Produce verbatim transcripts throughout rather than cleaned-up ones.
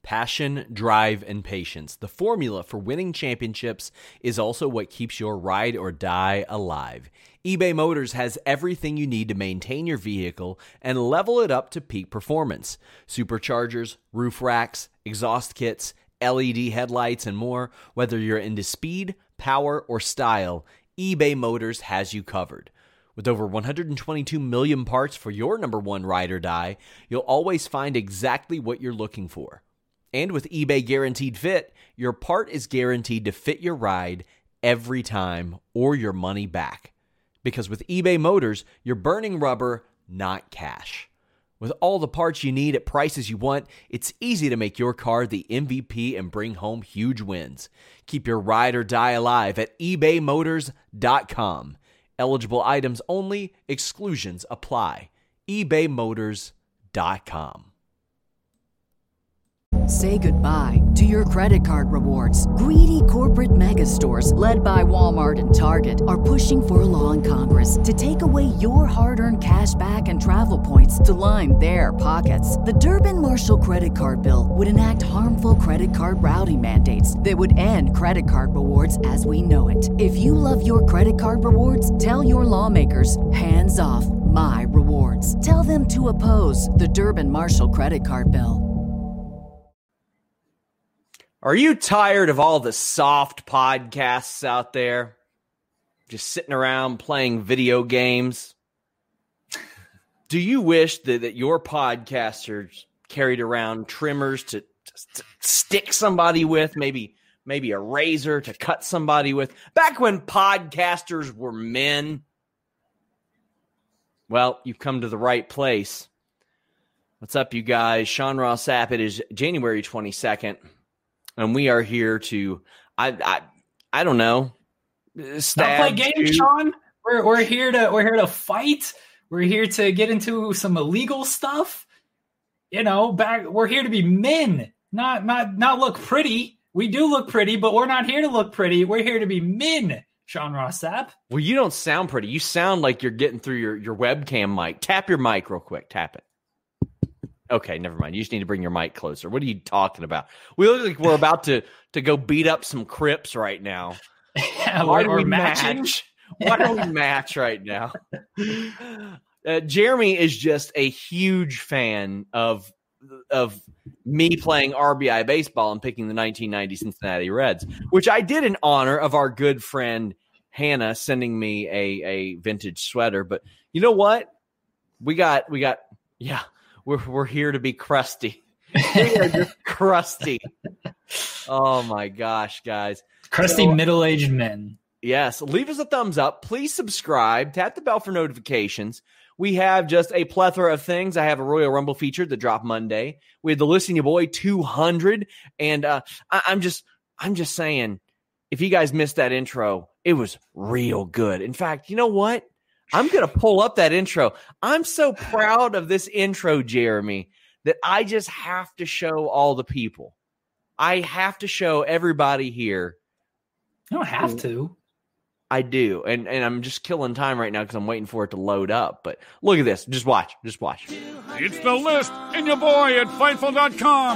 Passion, drive, and patience. The formula for winning championships is also what keeps your ride or die alive. eBay Motors has everything you need to maintain your vehicle and level it up to peak performance. Superchargers, roof racks, exhaust kits, L E D headlights, and more. Whether you're into speed, power, or style, eBay Motors has you covered. With over one hundred twenty-two million parts for your number one ride or die, you'll always find exactly what you're looking for. And with eBay Guaranteed Fit, your part is guaranteed to fit your ride every time or your money back. Because with eBay Motors, you're burning rubber, not cash. With all the parts you need at prices you want, it's easy to make your car the M V P and bring home huge wins. Keep your ride or die alive at ebay motors dot com. Eligible items only, exclusions apply. ebay motors dot com. Say goodbye to your credit card rewards. Greedy corporate mega stores, led by Walmart and Target, are pushing for a law in Congress to take away your hard-earned cash back and travel points to line their pockets. The Durbin-Marshall credit card bill would enact harmful credit card routing mandates that would end credit card rewards as we know it. If you love your credit card rewards, tell your lawmakers, hands off my rewards. Tell them to oppose the Durbin-Marshall credit card bill. Are you tired of all the soft podcasts out there? Just sitting around playing video games? Do you wish that, that your podcasters carried around trimmers to, to, to stick somebody with, maybe, maybe a razor to cut somebody with? Back when podcasters were men? Well, you've come to the right place. What's up, you guys? Sean Ross Sapp. It is January twenty-second. And we are here to, I, I, I don't know, stab not play games, to... Sean. We're we're here to we're here to fight. We're here to get into some illegal stuff. You know, back we're here to be men, not not not look pretty. We do look pretty, but we're not here to look pretty. We're here to be men. Sean Ross Sapp. Well, you don't sound pretty. You sound like you're getting through your your webcam mic. Tap your mic real quick. Tap it. Okay, never mind. You just need to bring your mic closer. What are you talking about? We look like we're about to, to go beat up some Crips right now. Yeah, Why do we match? Why don't we match right now? Uh, Jeremy is just a huge fan of of me playing R B I baseball and picking the nineteen ninety Cincinnati Reds, which I did in honor of our good friend Hannah sending me a, a vintage sweater. But you know what? We got we got yeah. We're we're here to be crusty. We are just crusty. Oh my gosh, guys. Crusty so, middle-aged men. Yes. Leave us a thumbs up. Please subscribe. Tap the bell for notifications. We have just a plethora of things. I have a Royal Rumble feature that dropped Monday. We had the Listen Ya Boy two hundred. And uh, I, I'm just I'm just saying, if you guys missed that intro, it was real good. In fact, you know what? I'm going to pull up that intro. I'm so proud of this intro, Jeremy, that I just have to show all the people. I have to show everybody here. You don't have to. I do. And and I'm just killing time right now because I'm waiting for it to load up. But look at this. Just watch. Just watch. It's the list in your boy at Fightful dot com.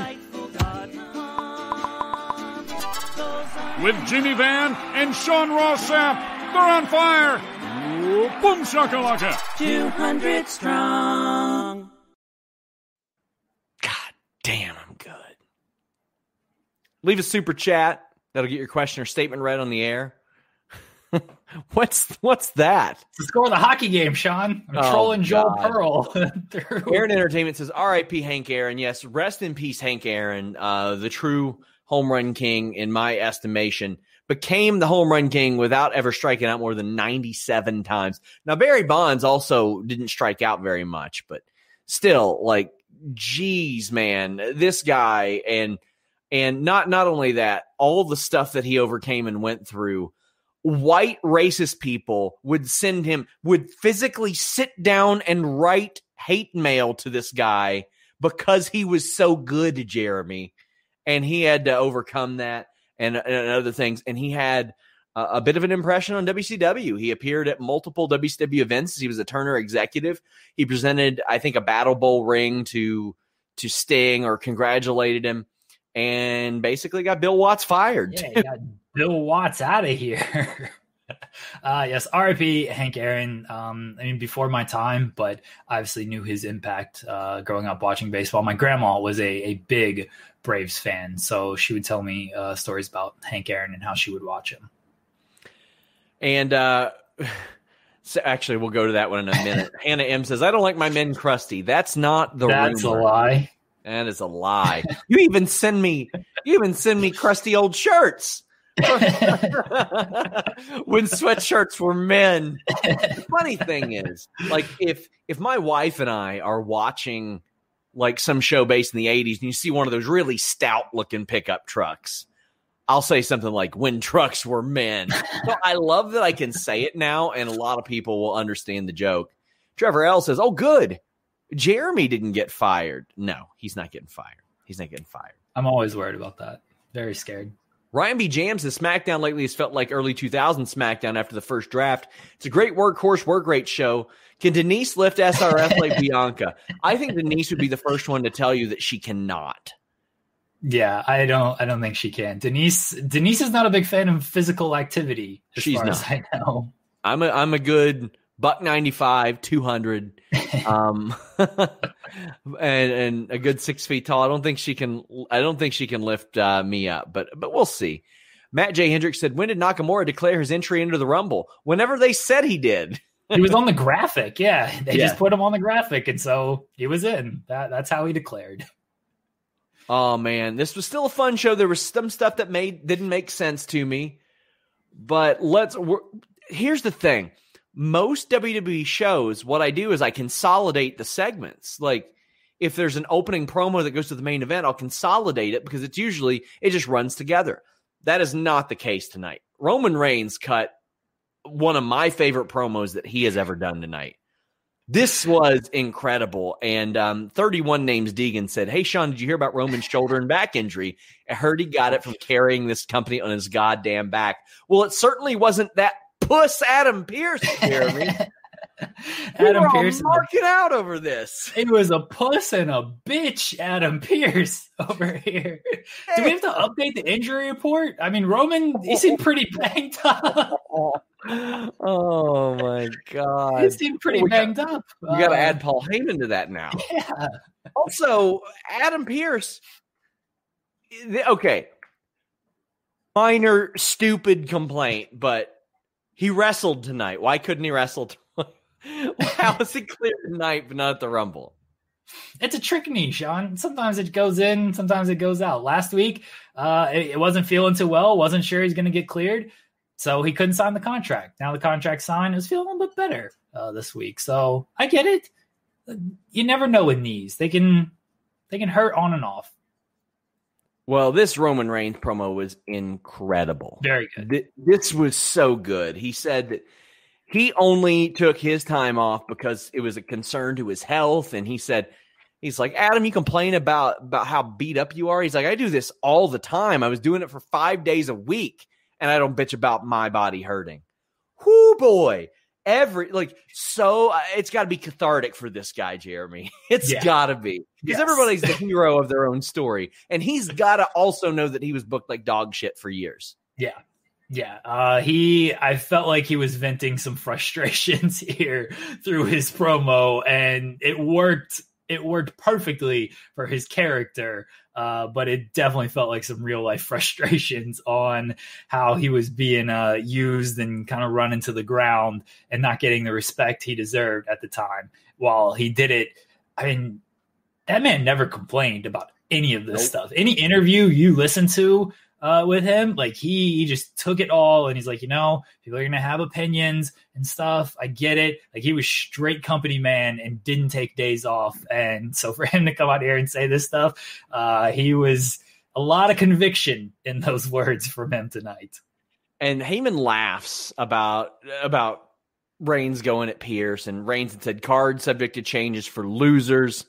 With Jimmy Van and Sean Ross Sapp. They're on fire. Boom shakalaka. two hundred strong. God damn, I'm good. Leave a super chat. That'll get your question or statement read on the air. what's what's that? It's the score of the hockey game, Sean. I'm oh, trolling Joel Pearl. Aaron Entertainment says, R I P Hank Aaron. Yes, rest in peace, Hank Aaron, uh, the true home run king in my estimation. Became the home run king without ever striking out more than ninety-seven times. Now, Barry Bonds also didn't strike out very much, but still, like, geez, man, this guy, and and not not only that, all the stuff that he overcame and went through, white racist people would send him, would physically sit down and write hate mail to this guy because he was so good, Jeremy, and he had to overcome that. And, and other things. And he had a, a bit of an impression on W C W. He appeared at multiple W C W events. He was a Turner executive. He presented, I think, a Battle Bowl ring to to Sting or congratulated him. and basically got Bill Watts fired. Yeah, he got Bill Watts out of here. uh, yes, R I P Hank Aaron. Um, I mean, before my time, but obviously knew his impact uh, growing up watching baseball. My grandma was a, a big Braves fan, so she would tell me uh, stories about Hank Aaron and how she would watch him. And uh, so actually, we'll go to that one in a minute. Hannah M says, I don't like my men crusty. That's not the That's rumor. a lie. That is a lie. You even send me, you even send me crusty old shirts. When sweatshirts were men. The funny thing is, like, if if my wife and I are watching like some show based in the eighties and you see one of those really stout looking pickup trucks, I'll say something like, when trucks were men. So I love that I can say it now, and a lot of people will understand the joke. Trevor L says, oh, good. Jeremy didn't get fired. No, he's not getting fired. He's not getting fired. I'm always worried about that. Very scared. Ryan B. Jams says SmackDown lately has felt like early two thousands SmackDown after the first draft. It's a great workhorse, work rate show. Can Denise lift S R F like Bianca? I think Denise would be the first one to tell you that she cannot. Yeah, I don't I don't think she can. Denise Denise is not a big fan of physical activity, as She's far not. as I know. I'm a I'm a good buck ninety-five, two hundred, um, and and a good six feet tall. I don't think she can. I don't think she can lift uh, me up, but but we'll see. Matt J. Hendricks said, "When did Nakamura declare his entry into the Rumble? Whenever they said he did." He was on the graphic. Yeah, they Yeah. just put him on the graphic, and so he was in. That that's how he declared. Oh man, this was still a fun show. There was some stuff that made didn't make sense to me, but let's. We're, here's the thing. Most W W E shows, what I do is I consolidate the segments. Like, if there's an opening promo that goes to the main event, I'll consolidate it because it's usually, it just runs together. That is not the case tonight. Roman Reigns cut one of my favorite promos that he has ever done tonight. This was incredible. And um, thirty-one Names Deegan said, hey, Sean, did you hear about Roman's shoulder and back injury? I heard he got it from carrying this company on his goddamn back. Well, it certainly wasn't that puss Adam Pearce, Jeremy. Adam Pearce marking out over this. It was a puss and a bitch, Adam Pearce over here. Do we have to update the injury report? I mean, Roman, he seemed pretty banged up. Oh my god, he seemed pretty we banged got, up. You got to uh, add Paul Heyman to that now. Yeah. Also, Adam Pearce. Okay, minor stupid complaint, but he wrestled tonight. Why couldn't he wrestle tonight? How is it clear tonight, but not at the Rumble? It's a trick knee, Sean. Sometimes it goes in, sometimes it goes out. Last week, uh, it, it wasn't feeling too well. Wasn't sure he's going to get cleared, so he couldn't sign the contract. Now the contract signed. It was feeling a little bit better uh, this week. So I get it. You never know with knees. They can they can hurt on and off. Well, this Roman Reigns promo was incredible. Very good. Th- This was so good. He said that he only took his time off because it was a concern to his health. And he said, he's like, Adam, you complain about, about how beat up you are. He's like, I do this all the time. I was doing it for five days a week, and I don't bitch about my body hurting. Whoo, boy. Every, like, so uh, it's got to be cathartic for this guy, Jeremy. It's Yeah. got to be. Because Yes. everybody's the hero of their own story. And he's got to also know that he was booked like dog shit for years. Yeah. Yeah. Uh, he, I felt like he was venting some frustrations here through his promo, and it worked. It worked perfectly for his character. Uh, but it definitely felt like some real life frustrations on how he was being uh, used and kind of run into the ground and not getting the respect he deserved at the time. While he did it, I mean, that man never complained about any of this Nope. stuff. Any interview you listen to uh, with him, like he, he just took it all, and he's like, you know, people are going to have opinions and stuff. I get it. Like, he was straight company man and didn't take days off. And so for him to come out here and say this stuff, uh, he was a lot of conviction in those words from him tonight. And Heyman laughs about about Reigns going at Pierce, and Reigns had said card subject to changes for losers.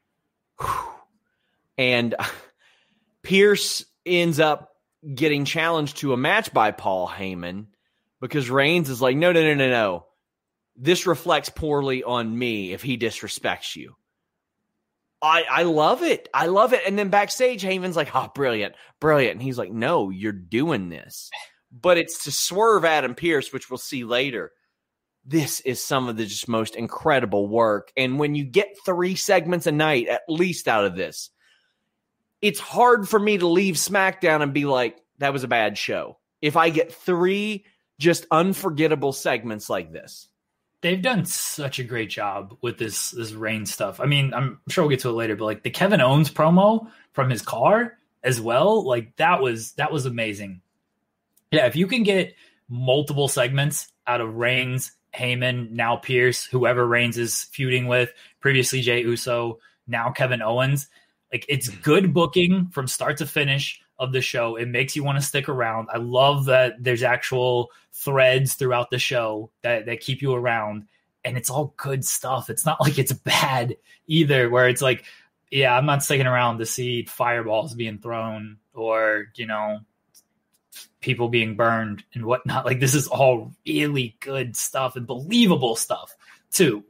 And Pierce ends up getting challenged to a match by Paul Heyman because Reigns is like, no, no, no, no, no. This reflects poorly on me if he disrespects you. I, I love it. I love it. And then backstage, Heyman's like, oh, brilliant, brilliant. And he's like, no, you're doing this. But it's to swerve Adam Pearce, which we'll see later. This is some of the just most incredible work. And when you get three segments a night, at least out of this, it's hard for me to leave SmackDown and be like, that was a bad show. If I get three just unforgettable segments like this. They've done such a great job with this this Reign stuff. I mean, I'm sure we'll get to it later, but like the Kevin Owens promo from his car as well, like that was that was amazing. Yeah, if you can get multiple segments out of Reigns, Heyman, now Pierce, whoever Reigns is feuding with, previously Jey Uso, now Kevin Owens, like it's good booking from start to finish of the show. It makes you want to stick around. I love that there's actual threads throughout the show that, that keep you around, and it's all good stuff. It's not like it's bad either, where it's like, yeah, I'm not sticking around to see fireballs being thrown or, you know, people being burned and whatnot. Like this is all really good stuff and believable stuff too.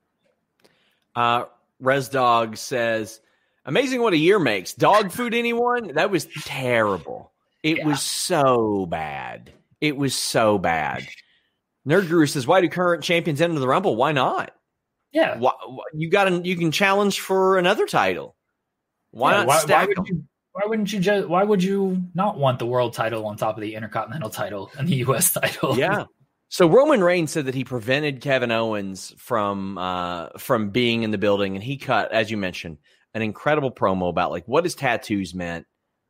Uh, Res Dog says, amazing what a year makes. Dog food, anyone? That was terrible. It yeah. was so bad. It was so bad. Nerd Guru says, why do current champions enter the Rumble? Why not? Yeah. Why, you got you can challenge for another title. Why yeah, not why, stack why them? Would you, why wouldn't you just, why would you not want the world title on top of the Intercontinental title and the U S title? Yeah. So Roman Reigns said that he prevented Kevin Owens from uh, from being in the building, and he cut, as you mentioned, an incredible promo about like what his tattoos meant.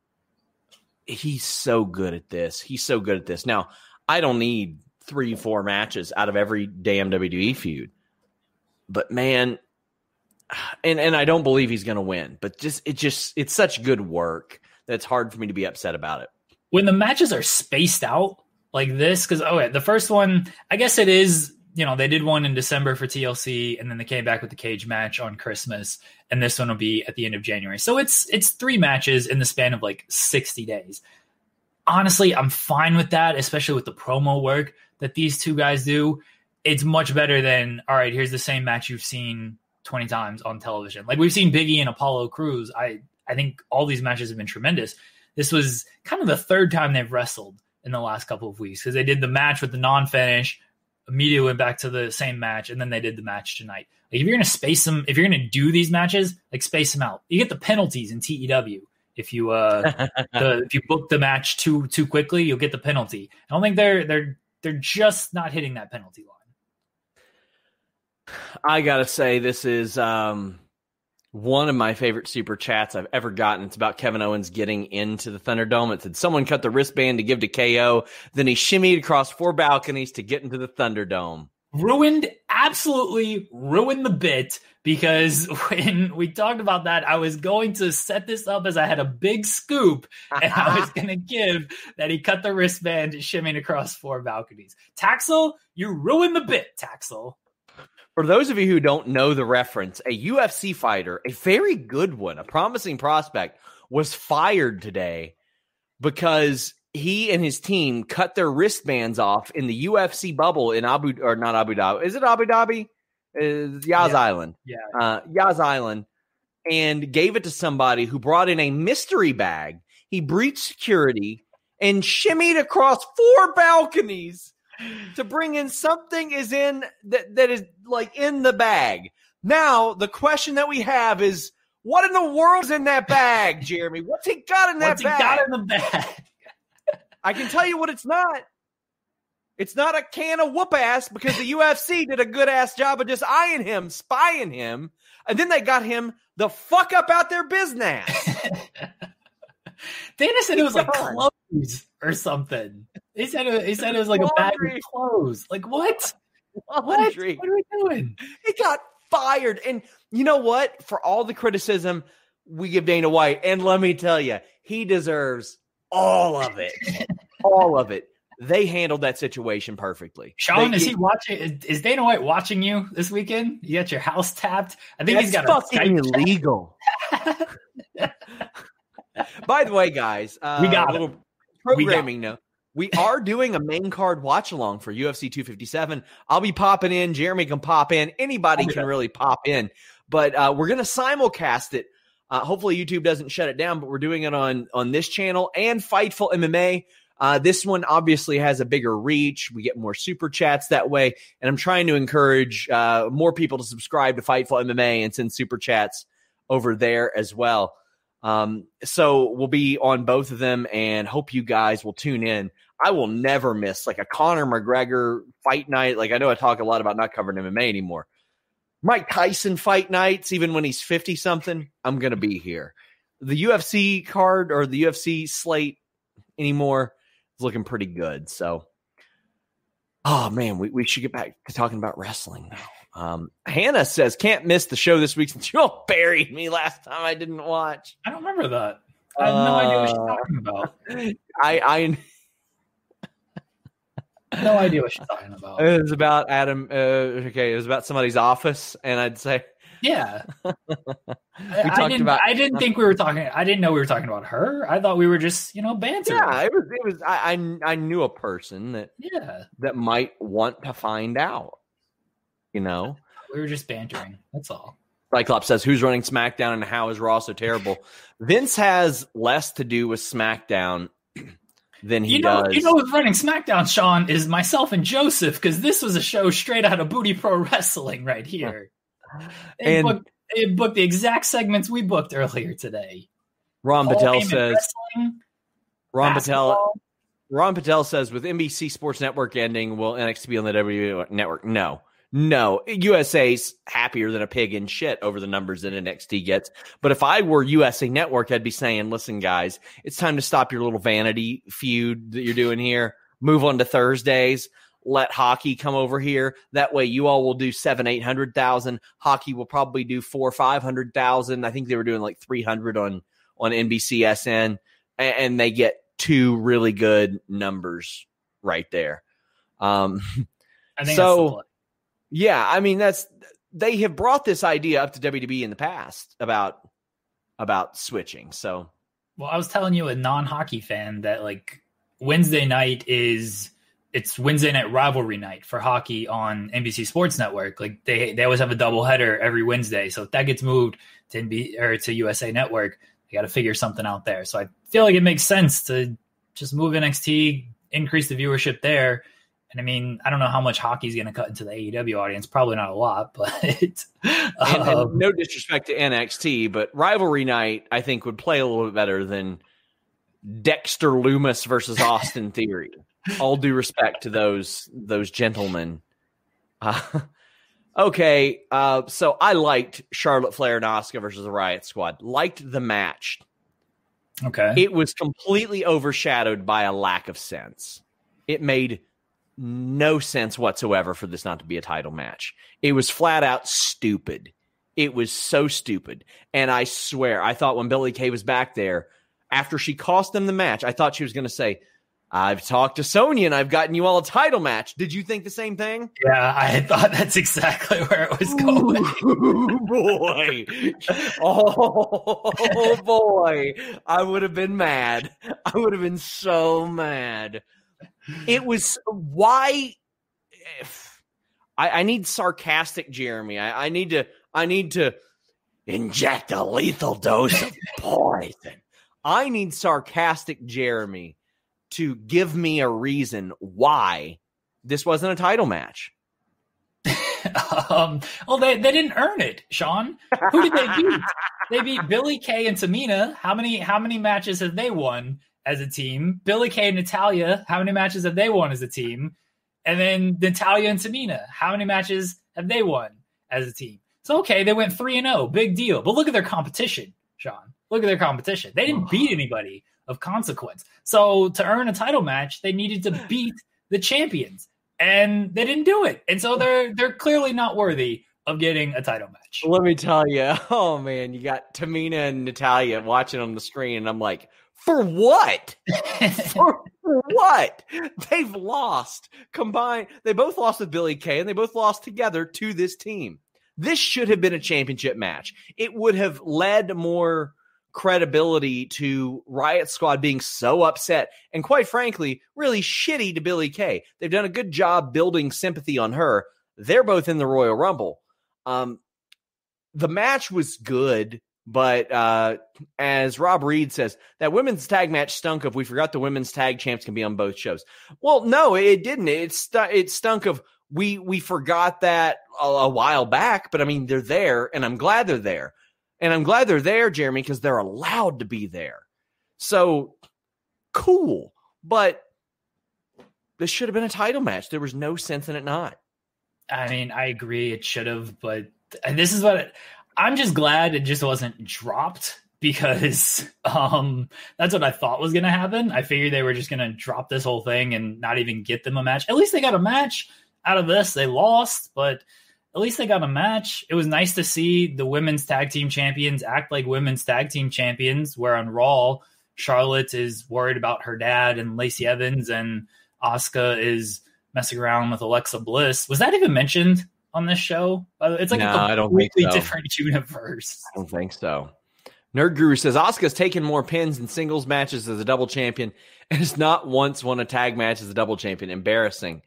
He's so good at this. He's so good at this. Now, I don't need three, four matches out of every damn W W E feud. But man, and, and I don't believe he's going to win. But just it just it's such good work that it's hard for me to be upset about it. When the matches are spaced out like this, because oh, yeah, the first one, I guess it is. You know, they did one in December for T L C, and then they came back with the cage match on Christmas, and this one will be at the end of January. So it's it's three matches in the span of like sixty days. Honestly, I'm fine with that, especially with the promo work that these two guys do. It's much better than, all right, here's the same match you've seen twenty times on television. Like we've seen Big E and Apollo Crews. I, I think all these matches have been tremendous. This was kind of the third time they've wrestled in the last couple of weeks because they did the match with the non-finish, immediately went back to the same match, and then they did the match tonight. Like if you're going to space them, if you're going to do these matches, like space them out. You get the penalties in T E W. If you uh, the, if you book the match too too quickly, you'll get the penalty. I don't think they're they're they're just not hitting that penalty line. I gotta say, this is um, one of my favorite super chats I've ever gotten. It's about Kevin Owens getting into the Thunderdome. It said someone cut the wristband to give to K O, then he shimmied across four balconies to get into the Thunderdome. Ruined, absolutely ruined the bit, because when we talked about that, I was going to set this up as I had a big scoop, and I was going to give that he cut the wristband shimming across four balconies. Taxel, you ruined the bit, Taxel. For those of you who don't know the reference, a U F C fighter, a very good one, a promising prospect, was fired today because he and his team cut their wristbands off in the U F C bubble in Abu, or not Abu Dhabi. Is it Abu Dhabi? Is Yas yeah. Island. Yeah. Uh, Yas Island. And gave it to somebody who brought in a mystery bag. He breached security and shimmied across four balconies to bring in something is in that, that is like in the bag. Now, the question that we have is, what in the world's in that bag, Jeremy? What's he got in that What's bag? What's he got in the bag? I can tell you what it's not. It's not a can of whoop ass, because the U F C did a good ass job of just eyeing him, spying him, and then they got him the fuck up out their business. Dana said it was like clothes or something. He said it, he said it was like Laundry. a bag of clothes. Like what? What? What are we doing? He got fired. And you know what? For all the criticism we give Dana White, and let me tell you, he deserves all of it. all of it. They handled that situation perfectly. Sean, they, is he watching? Is, is Dana White watching you this weekend? You got your house tapped? I think That's he's got fucking a Skype illegal. By the way, guys, uh, we got a little it. programming note. We are doing a main card watch along for U F C two fifty-seven. I'll be popping in. Jeremy can pop in. Anybody can really pop in. But uh, we're going to simulcast it. Uh, hopefully YouTube doesn't shut it down, but we're doing it on, on this channel and Fightful M M A. Uh, this one obviously has a bigger reach. We get more super chats that way. And I'm trying to encourage uh, more people to subscribe to Fightful M M A and send super chats over there as well. Um, so we'll be on both of them and hope you guys will tune in. I will never miss like a Conor McGregor fight night. Like I know I talk a lot about not covering M M A anymore. Mike Tyson fight nights, even when he's fifty something, I'm going to be here. The U F C card or the U F C slate anymore is looking pretty good. So, oh man, we, we should get back to talking about wrestling now. Um, Hannah says, can't miss the show this week since you all buried me last time I didn't watch. I don't remember that. I have no uh, idea what she's talking about. I, I, no idea what she's talking about. It was about Adam. Uh, okay, it was about somebody's office, and I'd say, yeah. we I, talked I didn't, about. I didn't think we were talking. I didn't know we were talking about her. I thought we were just, you know, bantering. Yeah, it was. It was. I, I, I knew a person that. Yeah. That might want to find out. You know, we were just bantering. That's all. Cyclops says, "Who's running SmackDown and how is Raw so terrible?" Vince has less to do with SmackDown than he you know, does. You know who's running SmackDown, Sean, is myself and Joseph, because this was a show straight out of Booty Pro Wrestling right here. They, and booked, they booked the exact segments we booked earlier today. Ron Hall Patel Heyman says, wrestling, Ron basketball. Patel, Ron Patel says, with N B C Sports Network ending, will N X T be on the W W E Network? No. No, U S A's happier than a pig in shit over the numbers that N X T gets. But if I were U S A Network, I'd be saying, listen, guys, it's time to stop your little vanity feud that you're doing here. Move on to Thursdays. Let hockey come over here. That way you all will do seven, eight hundred thousand. Hockey will probably do four, five hundred thousand. I think they were doing like three hundred on, on N B C S N. And, and they get two really good numbers right there. Um, I think so. that's the Yeah, I mean that's they have brought this idea up to W W E in the past about about switching. So, well, I was telling you, a non-hockey fan, that like Wednesday night is it's Wednesday night rivalry night for hockey on N B C Sports Network. Like they they always have a doubleheader every Wednesday. So if that gets moved to N B C or to U S A Network, they got to figure something out there. So I feel like it makes sense to just move N X T, increase the viewership there. And I mean, I don't know how much hockey is going to cut into the A E W audience. Probably not a lot, but and, um, and no disrespect to N X T, but rivalry night I think would play a little bit better than Dexter Loomis versus Austin Theory. All due respect to those those gentlemen. Uh, okay, uh, so I liked Charlotte Flair and Asuka versus the Riot Squad. Liked the match. Okay, it was completely overshadowed by a lack of sense. It made no sense whatsoever for this not to be a title match. It was flat out stupid. It was so stupid. And I swear, I thought when Billie Kay was back there, after she cost them the match, I thought she was going to say, I've talked to Sonya and I've gotten you all a title match. Did you think the same thing? Yeah, I thought that's exactly where it was going. Ooh, boy. Oh, boy. I would have been mad. I would have been so mad. It was why if, I, I need sarcastic Jeremy. I, I need to I need to inject a lethal dose of poison. I need sarcastic Jeremy to give me a reason why this wasn't a title match. um, well, they, they didn't earn it, Sean. Who did they beat? They beat Billie Kay and Tamina. How many how many matches have they won as a team? Billie Kay and Natalya, how many matches have they won as a team? And then Natalya and Tamina, how many matches have they won as a team? So, okay, they went three and oh, big deal. But look at their competition, Sean. Look at their competition. They didn't beat anybody of consequence. So to earn a title match, they needed to beat the champions, and they didn't do it. And so they're they're clearly not worthy of getting a title match. Let me tell you, oh man, you got Tamina and Natalya watching on the screen, and I'm like, for what? For what? They've lost combined. They both lost with Billie Kay, and they both lost together to this team. This should have been a championship match. It would have led more credibility to Riot Squad being so upset and, quite frankly, really shitty to Billie Kay. They've done a good job building sympathy on her. They're both in the Royal Rumble. Um, the match was good, but uh, as Rob Reed says, that women's tag match stunk of we forgot the women's tag champs can be on both shows. Well, no, it didn't. It, stu- it stunk of we we forgot that a, a while back, but I mean, they're there, and I'm glad they're there. And I'm glad they're there, Jeremy, because they're allowed to be there. So, cool. But this should have been a title match. There was no sense in it not. I mean, I agree it should have, but this is what it, I'm just glad it just wasn't dropped because um, that's what I thought was going to happen. I figured they were just going to drop this whole thing and not even get them a match. At least they got a match out of this. They lost, but at least they got a match. It was nice to see the women's tag team champions act like women's tag team champions, where on Raw, Charlotte is worried about her dad and Lacey Evans, and Asuka is messing around with Alexa Bliss. Was that even mentioned on this show? It's like no, a completely so. different universe. I don't think so. Nerd Guru says Asuka's taken more pins in singles matches as a double champion and has not once won a tag match as a double champion. Embarrassing.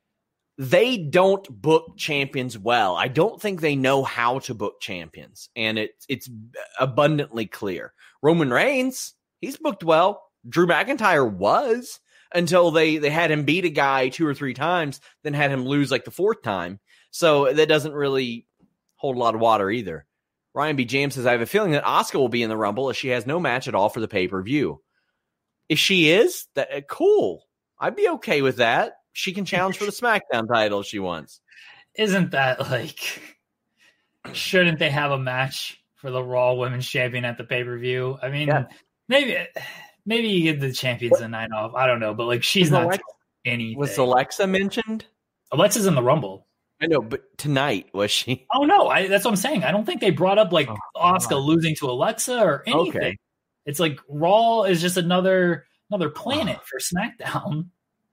They don't book champions well. I don't think they know how to book champions, and it, it's abundantly clear. Roman Reigns, he's booked well. Drew McIntyre was until they, they had him beat a guy two or three times, then had him lose like the fourth time. So that doesn't really hold a lot of water either. Ryan B. James says, I have a feeling that Asuka will be in the Rumble as she has no match at all for the pay-per-view. If she is, that cool. I'd be okay with that. She can challenge for the SmackDown title if she wants. Isn't that like, shouldn't they have a match for the Raw Women's Champion at the pay-per-view? I mean, yeah. maybe maybe you give the champions what? a night off. I don't know, but like she's was not Alexa, anything. Was Alexa mentioned? Alexa's in the Rumble. I know, but tonight, was she? Oh, no, I, that's what I'm saying. I don't think they brought up like oh, Asuka God. losing to Alexa or anything. Okay. It's like Raw is just another another planet oh. for SmackDown.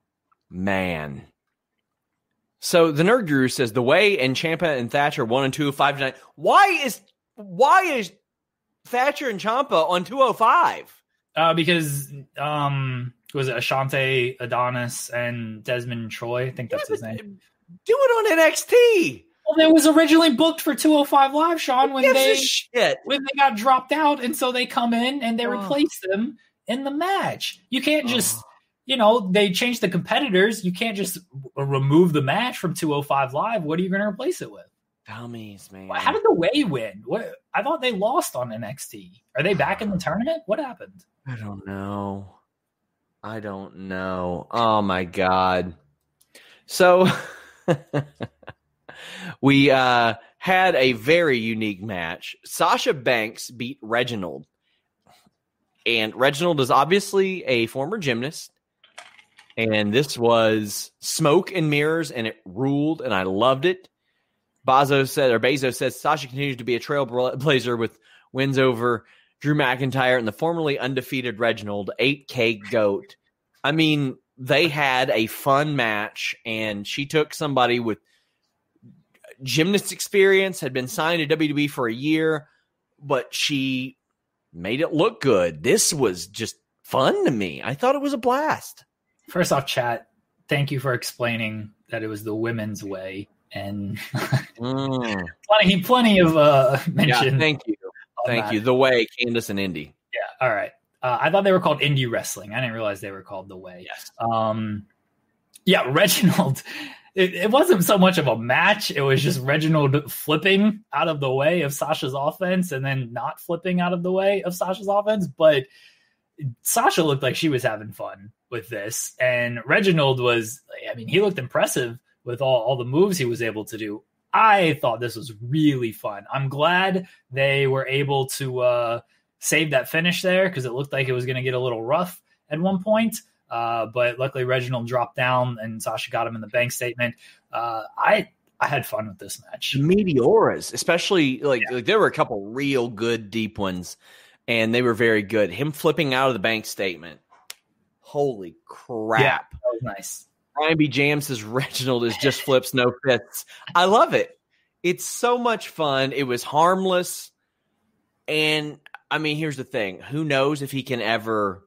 Man. So the Nerd Guru says the way and Ciampa and Thatcher one and two, five tonight. Why is why is Thatcher and Ciampa on two oh five? Uh, because um, was it Ashante Adonis and Desmond Troy? I think that's yeah, his name. Do it on N X T. Well, it was originally booked for two oh five Live, Sean, when they shit? when they got dropped out, and so they come in and they oh. replace them in the match. You can't just. Oh. You know, they changed the competitors. You can't just remove the match from two oh five Live. What are you going to replace it with? Dummies, man. How did the Way win? What? I thought they lost on N X T. Are they back in the tournament? What happened? I don't know. I don't know. Oh, my God. So we uh, had a very unique match. Sasha Banks beat Reginald. And Reginald is obviously a former gymnast. And this was smoke and mirrors, and it ruled, and I loved it. Bazo said, or Bezos says, Sasha continues to be a trailblazer with wins over Drew McIntyre and the formerly undefeated Reginald, eight K GOAT. I mean, they had a fun match, and she took somebody with gymnast experience, had been signed to W W E for a year, but she made it look good. This was just fun to me. I thought it was a blast. First off, chat, thank you for explaining that it was the women's way. And mm. plenty, plenty of uh, mention. Yeah, thank you. Thank that. you. The Way, Candice and Indy. Yeah, all right. Uh, I thought they were called Indie Wrestling. I didn't realize they were called The Way. Yes. Um, yeah, Reginald, it, it wasn't so much of a match. It was just Reginald flipping out of the way of Sasha's offense and then not flipping out of the way of Sasha's offense. But Sasha looked like she was having fun with this. And Reginald was, I mean, he looked impressive with all, all the moves he was able to do. I thought this was really fun. I'm glad they were able to uh, save that finish there because it looked like it was going to get a little rough at one point. Uh, but luckily Reginald dropped down and Sasha got him in the bank statement. Uh, I I had fun with this match. The Meteoras, especially like, yeah. like there were a couple real good deep ones. And they were very good. Him flipping out of the bank statement. Holy crap. Yeah, that was nice. Ryan B. Jam says Reginald is just flips, no fits. I love it. It's so much fun. It was harmless. And, I mean, here's the thing. Who knows if he can ever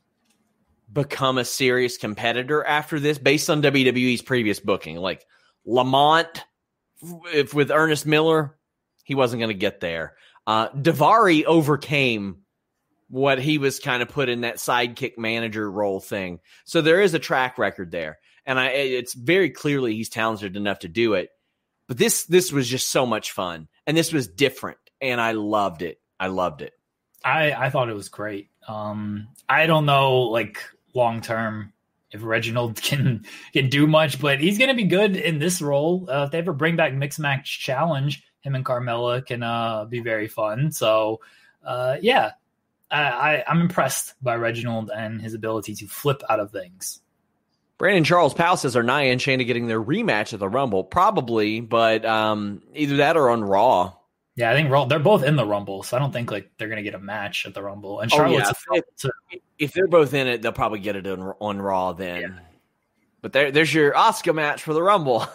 become a serious competitor after this based on W W E's previous booking. Like Lamont if with Ernest Miller, He wasn't going to get there. Uh, Daivari overcame what he was kind of put in that sidekick manager role thing. So there is a track record there. And I, it's very clearly he's talented enough to do it. But this this was just so much fun. And this was different. And I loved it. I loved it. I, I thought it was great. Um, I don't know, like, long-term if Reginald can can do much, but he's going to be good in this role. Uh, if they ever bring back Mixed Match Challenge, him and Carmella can uh, be very fun. So, uh, yeah, I, I, I'm impressed by Reginald and his ability to flip out of things. Brandon Charles Powell says, are Nia and Shayna getting their rematch at the Rumble? Probably, but um, either that or on Raw. Yeah, I think Raw, they're both in the Rumble, so I don't think like they're going to get a match at the Rumble. And Charlotte's oh, yeah. if, if, if they're both in it, they'll probably get it on, on Raw then. Yeah. But there, there's your Asuka match for the Rumble.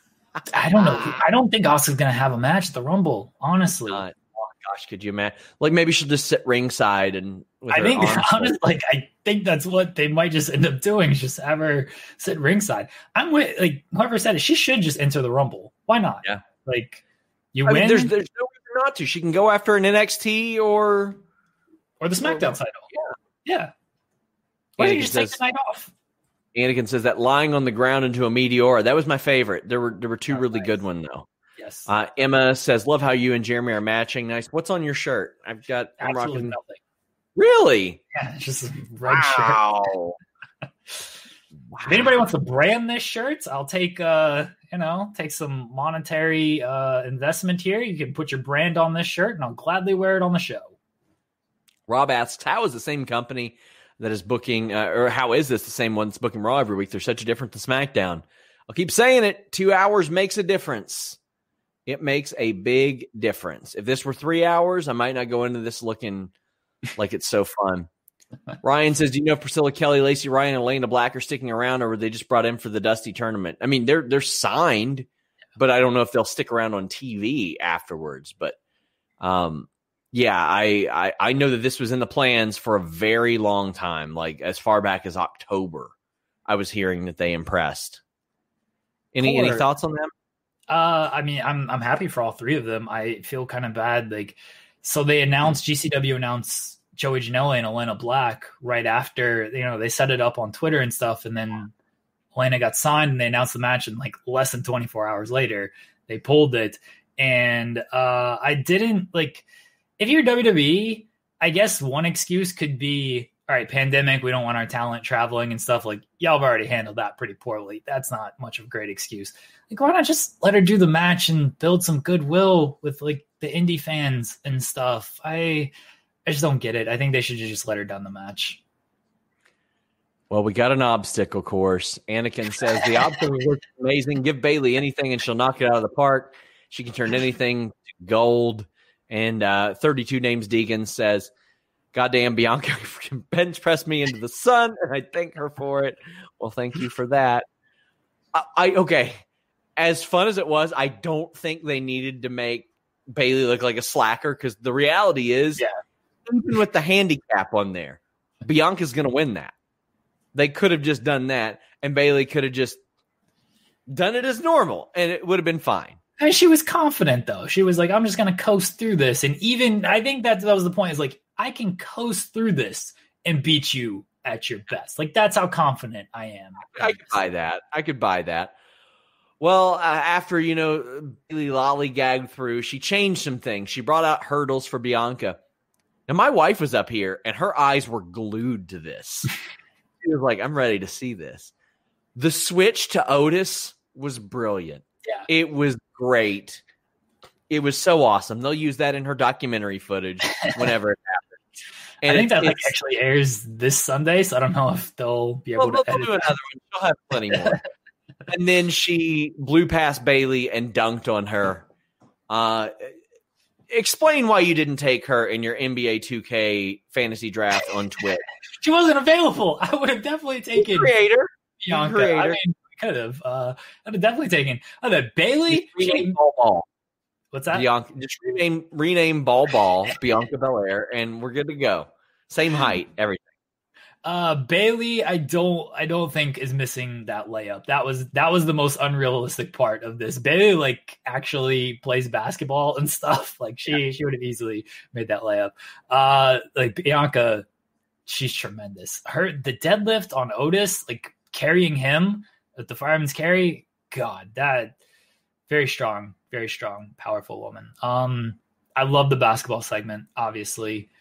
I don't know. I don't think Asuka's going to have a match at the Rumble, honestly. Uh, oh, gosh, could you imagine? Like, maybe she'll just sit ringside and with I her think, arms honestly, like, I think that's what they might just end up doing, is just have her sit ringside. I'm with, like, whoever said it, she should just enter the Rumble. Why not? Yeah. Like, you I win. Mean, there's, there's no reason not to. She can go after an N X T or... Or the SmackDown or, title. Yeah. Yeah. Why don't you just says, take the night off? Anakin says that lying on the ground into a Meteora. That was my favorite. There were there were two oh, really nice. good ones, though. Yes. Uh, Emma says, love how you and Jeremy are matching. Nice. What's on your shirt? I've got... I'm Absolutely rocking... nothing. Really? Yeah, it's just a red wow. shirt. Wow. If anybody wants to brand this shirt, I'll take uh, you know, take some monetary uh investment here. You can put your brand on this shirt, and I'll gladly wear it on the show. Rob asks, how is the same company that is booking, uh, or how is this the same one that's booking Raw every week? There's such a difference to SmackDown. I'll keep saying it. Two hours makes a difference. It makes a big difference. If this were three hours, I might not go into this looking like it's so fun. Ryan says, do you know if Priscilla Kelly, Lacey Ryan, and Elena Black are sticking around, or were they just brought in for the Dusty tournament? I mean, they're they're signed, but I don't know if they'll stick around on T V afterwards. But um, yeah, I, I I know that this was in the plans for a very long time, like as far back as October. I was hearing that they impressed. Any Poor. any thoughts on them? Uh, I mean, I'm I'm happy for all three of them. I feel kind of bad, like, so they announced G C W announced Joey Janela and Elena Black right after, you know, they set it up on Twitter and stuff, and then Elena got signed and they announced the match, and like less than twenty-four hours later they pulled it. And uh I didn't like, if you're W W E, I guess one excuse could be, all right, pandemic, we don't want our talent traveling and stuff. Like, y'all have already handled that pretty poorly. That's not much of a great excuse. Like, why not just let her do the match and build some goodwill with like the indie fans and stuff? I I just don't get it. I think they should just let her done the match. Well, we got an obstacle course. Anakin says the obstacle looks amazing. Give Bayley anything and she'll knock it out of the park. She can turn anything to gold. And uh, thirty-two Names Deegan says, goddamn, Bianca can bench press me into the sun, and I thank her for it. Well, thank you for that. I, I okay. As fun as it was, I don't think they needed to make Bayley look like a slacker, because the reality is, yeah. even with the handicap on there, Bianca's going to win that. They could have just done that, and Bayley could have just done it as normal, and it would have been fine. And she was confident, though. She was like, I'm just going to coast through this. And even, I think that, that was the point, is like, I can coast through this and beat you at your best. Like, that's how confident I am. I could buy that. I could buy that. Well, uh, after, you know, Bayley lollygagged through, she changed some things. She brought out hurdles for Bianca. Now, my wife was up here, and her eyes were glued to this. She was like, I'm ready to see this. The switch to Otis was brilliant. Yeah. It was great. It was so awesome. They'll use that in her documentary footage whenever it happens. And I think it, that like actually airs this Sunday, so I don't know if they'll be able well, to they'll edit do another that. one. She'll have plenty more. And then she blew past Bayley and dunked on her. Uh, explain why you didn't take her in your N B A two K fantasy draft on Twitch. She wasn't available. I would have definitely taken Creator. Bianca. Creator. I mean, I could have. Uh, I'd have definitely taken. Oh, that Bayley. Rename Ball Ball. What's that? Bianca, just rename rename Ball Ball Bianca Belair, and we're good to go. Same height, everything. Uh, Bailey, I don't, I don't think is missing that layup. That was that was the most unrealistic part of this. Bailey like actually plays basketball and stuff. Like she, yeah. she would have easily made that layup. Uh, like Bianca, she's tremendous. Her the deadlift on Otis, like carrying him with the fireman's carry. God, that very strong, very strong, powerful woman. Um, I love the basketball segment, obviously.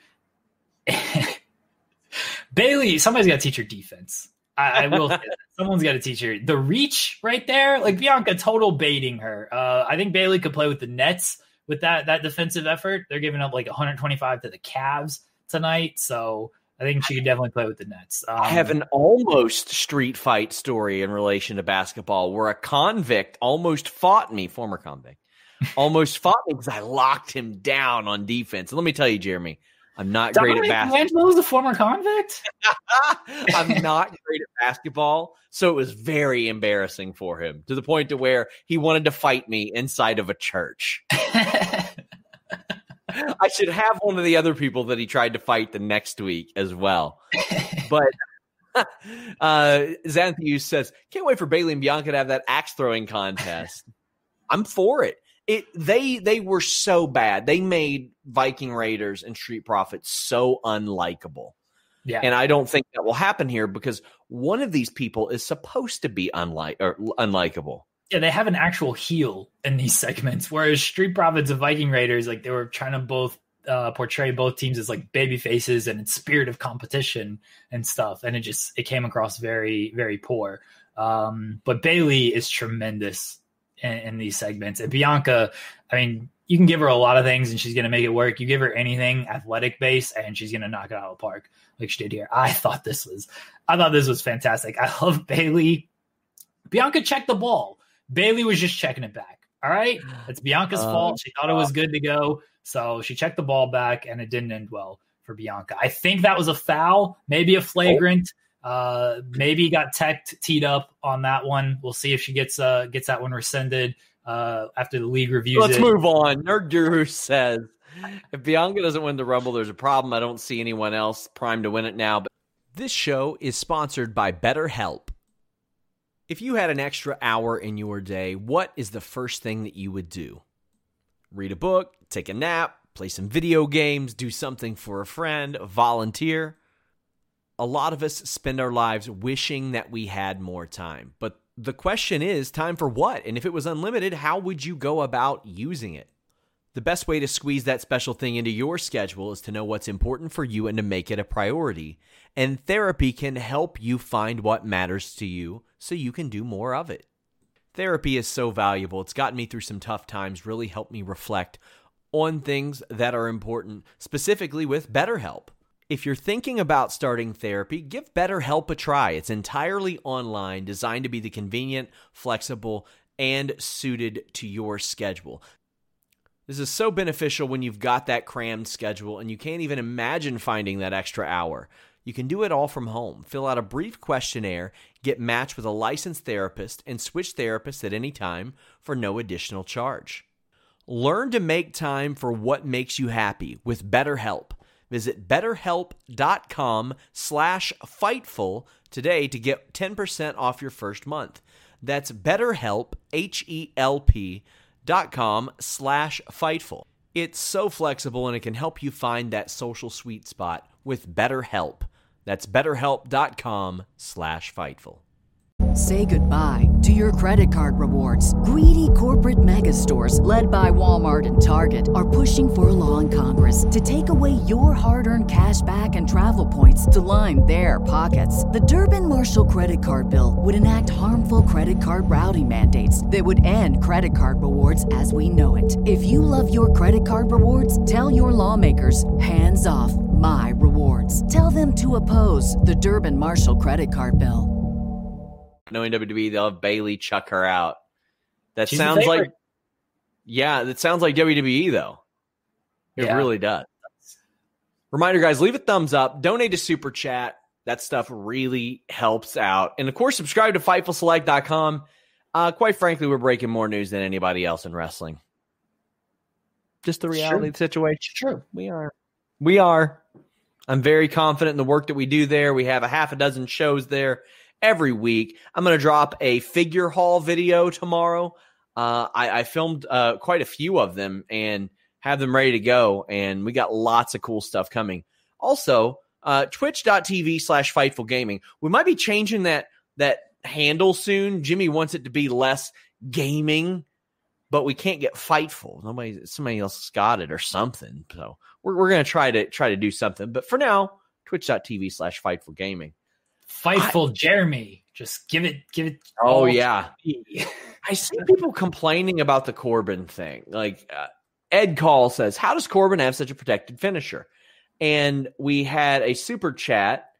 Bailey, somebody's got to teach her defense. I, I will say that. Someone's got to teach her the reach right there. Like Bianca, total baiting her. Uh, I think Bailey could play with the Nets with that that defensive effort. They're giving up like one hundred twenty-five to the Cavs tonight, so I think she could definitely play with the Nets. Um, I have an almost street fight story in relation to basketball where a convict almost fought me, former convict, almost fought me because I locked him down on defense. And let me tell you, Jeremy, I'm not Dominic great at basketball. Angelo was a former convict? I'm not great at basketball, so it was very embarrassing for him to the point to where he wanted to fight me inside of a church. I should have one of the other people that he tried to fight the next week as well. But uh, Xanthius says, can't wait for Bailey and Bianca to have that axe throwing contest. I'm for it. It they they were so bad. They made Viking Raiders and Street Profits so unlikable. Yeah. And I don't think that will happen here because one of these people is supposed to be unlike or unlikable. Yeah, they have an actual heel in these segments, whereas Street Profits and Viking Raiders, like they were trying to both uh, portray both teams as like baby faces and in spirit of competition and stuff, and it just it came across very very poor. Um, but Bailey is tremendous in, in these segments, and Bianca, I mean, you can give her a lot of things and she's going to make it work. You give her anything athletic based and she's going to knock it out of the park like she did here. I thought this was, I thought this was fantastic. I love Bailey. Bianca checked the ball. Bailey was just checking it back. All right. It's Bianca's uh, fault. She thought it was good to go. So she checked the ball back and it didn't end well for Bianca. I think that was a foul, maybe a flagrant, oh. uh, maybe got teched, teed up on that one. We'll see if she gets, uh, gets that one rescinded uh, after the league reviews Let's it. move on. Nerd Guru says, if Bianca doesn't win the Rumble, there's a problem. I don't see anyone else primed to win it now. But this show is sponsored by BetterHelp. If you had an extra hour in your day, what is the first thing that you would do? Read a book, take a nap, play some video games, do something for a friend, volunteer. A lot of us spend our lives wishing that we had more time. But the question is, time for what? And if it was unlimited, how would you go about using it? The best way to squeeze that special thing into your schedule is to know what's important for you and to make it a priority. And therapy can help you find what matters to you so you can do more of it. Therapy is so valuable. It's gotten me through some tough times, really helped me reflect on things that are important, specifically with BetterHelp. If you're thinking about starting therapy, give BetterHelp a try. It's entirely online, designed to be the convenient, flexible, and suited to your schedule. This is so beneficial when you've got that crammed schedule and you can't even imagine finding that extra hour. You can do it all from home. Fill out a brief questionnaire, get matched with a licensed therapist, and switch therapists at any time for no additional charge. Learn to make time for what makes you happy with BetterHelp. Visit betterhelp.com slash Fightful today to get ten percent off your first month. That's BetterHelp, H E L P, dot com slash Fightful. It's so flexible and it can help you find that social sweet spot with BetterHelp. That's betterhelp.com slash Fightful. Say goodbye to your credit card rewards. Greedy corporate mega stores, led by Walmart and Target, are pushing for a law in Congress to take away your hard-earned cash back and travel points to line their pockets. The Durbin-Marshall credit card bill would enact harmful credit card routing mandates that would end credit card rewards as we know it. If you love your credit card rewards, tell your lawmakers, hands off my rewards. Tell them to oppose the Durbin-Marshall credit card bill. Knowing W W E, they'll have Bailey chuck her out. That She's sounds like, yeah, that sounds like W W E, though. It yeah. really does. Reminder, guys, leave a thumbs up. Donate to Super Chat. That stuff really helps out. And, of course, subscribe to Fightful Select dot com. Uh, quite frankly, we're breaking more news than anybody else in wrestling. Just the reality of the situation. True. We are. We are. I'm very confident in the work that we do there. We have a half a dozen shows there every week. I'm going to drop a figure haul video tomorrow. Uh, I, I filmed uh, quite a few of them and have them ready to go, and we got lots of cool stuff coming. Also, uh, twitch.tv slash Fightful Gaming. We might be changing that that handle soon. Jimmy wants it to be less gaming, but we can't get Fightful. Nobody, somebody else got it or something. So we're we're gonna try to try to do something. But for now, twitch.tv slash Fightful Gaming. Fightful I, Jeremy. Just give it, give it. Oh yeah. I see people complaining about the Corbin thing. Like uh, Ed Call says, how does Corbin have such a protected finisher? And we had a super chat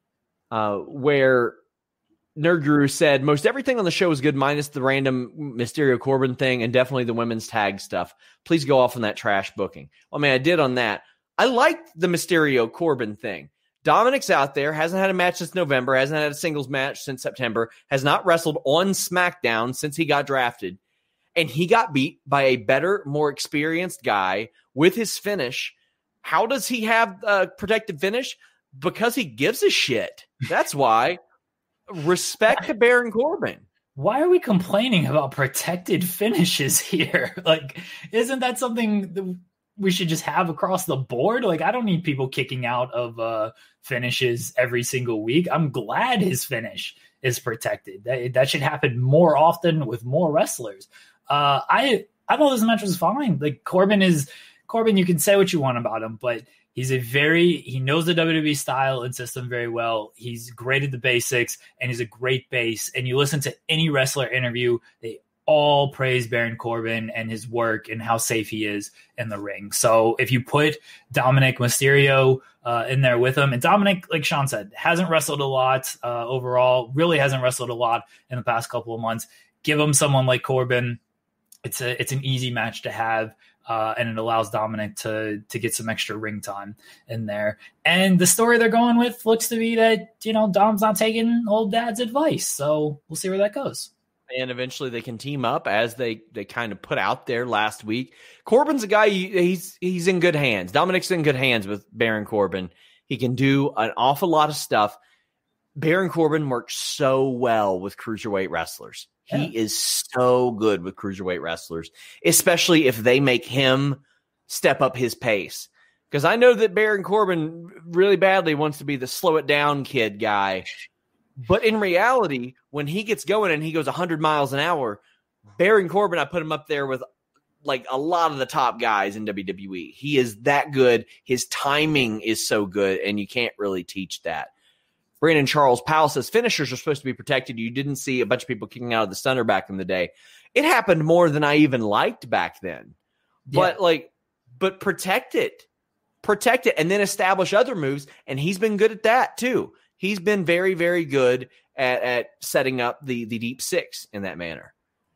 uh, where Nerd Guru said, most everything on the show is good, minus the random Mysterio Corbin thing and definitely the women's tag stuff. Please go off on that trash booking. Well, I mean, I did on that. I liked the Mysterio Corbin thing. Dominic's out there, hasn't had a match since November, hasn't had a singles match since September, has not wrestled on SmackDown since he got drafted. And he got beat by a better, more experienced guy with his finish. How does he have a protected finish? Because he gives a shit. That's why. Respect to Baron Corbin. Why are we complaining about protected finishes here? Like, isn't that something that we should just have across the board? Like, I don't need people kicking out of uh, finishes every single week. I'm glad his finish is protected. That, that should happen more often with more wrestlers. Uh, I I thought this match was fine. Like, Corbin is Corbin. You can say what you want about him, but he's a very he knows the W W E style and system very well. He's great at the basics, and he's a great base. And you listen to any wrestler interview, they all praise Baron Corbin and his work and how safe he is in the ring. So if you put Dominic Mysterio uh, in there with him, and Dominic, like Sean said, hasn't wrestled a lot uh, overall, really hasn't wrestled a lot in the past couple of months. Give him someone like Corbin. It's a it's an easy match to have, uh, and it allows Dominic to to get some extra ring time in there. And the story they're going with looks to be that, you know, Dom's not taking old dad's advice. So we'll see where that goes. And eventually they can team up, as they, they kind of put out there last week. Corbin's a guy, he's he's in good hands. Dominic's in good hands with Baron Corbin. He can do an awful lot of stuff. Baron Corbin works so well with cruiserweight wrestlers. Yeah. He is so good with cruiserweight wrestlers, especially if they make him step up his pace. Because I know that Baron Corbin really badly wants to be the slow it down kid guy. But in reality, when he gets going and he goes one hundred miles an hour, Baron Corbin, I put him up there with like a lot of the top guys in W W E. He is that good. His timing is so good, and you can't really teach that. Brandon Charles Powell says finishers are supposed to be protected. You didn't see a bunch of people kicking out of the stunner back in the day. It happened more than I even liked back then. But yeah. like, but protect it. Protect it and then establish other moves. And he's been good at that too. He's been very, very good at, at setting up the, the deep six in that manner.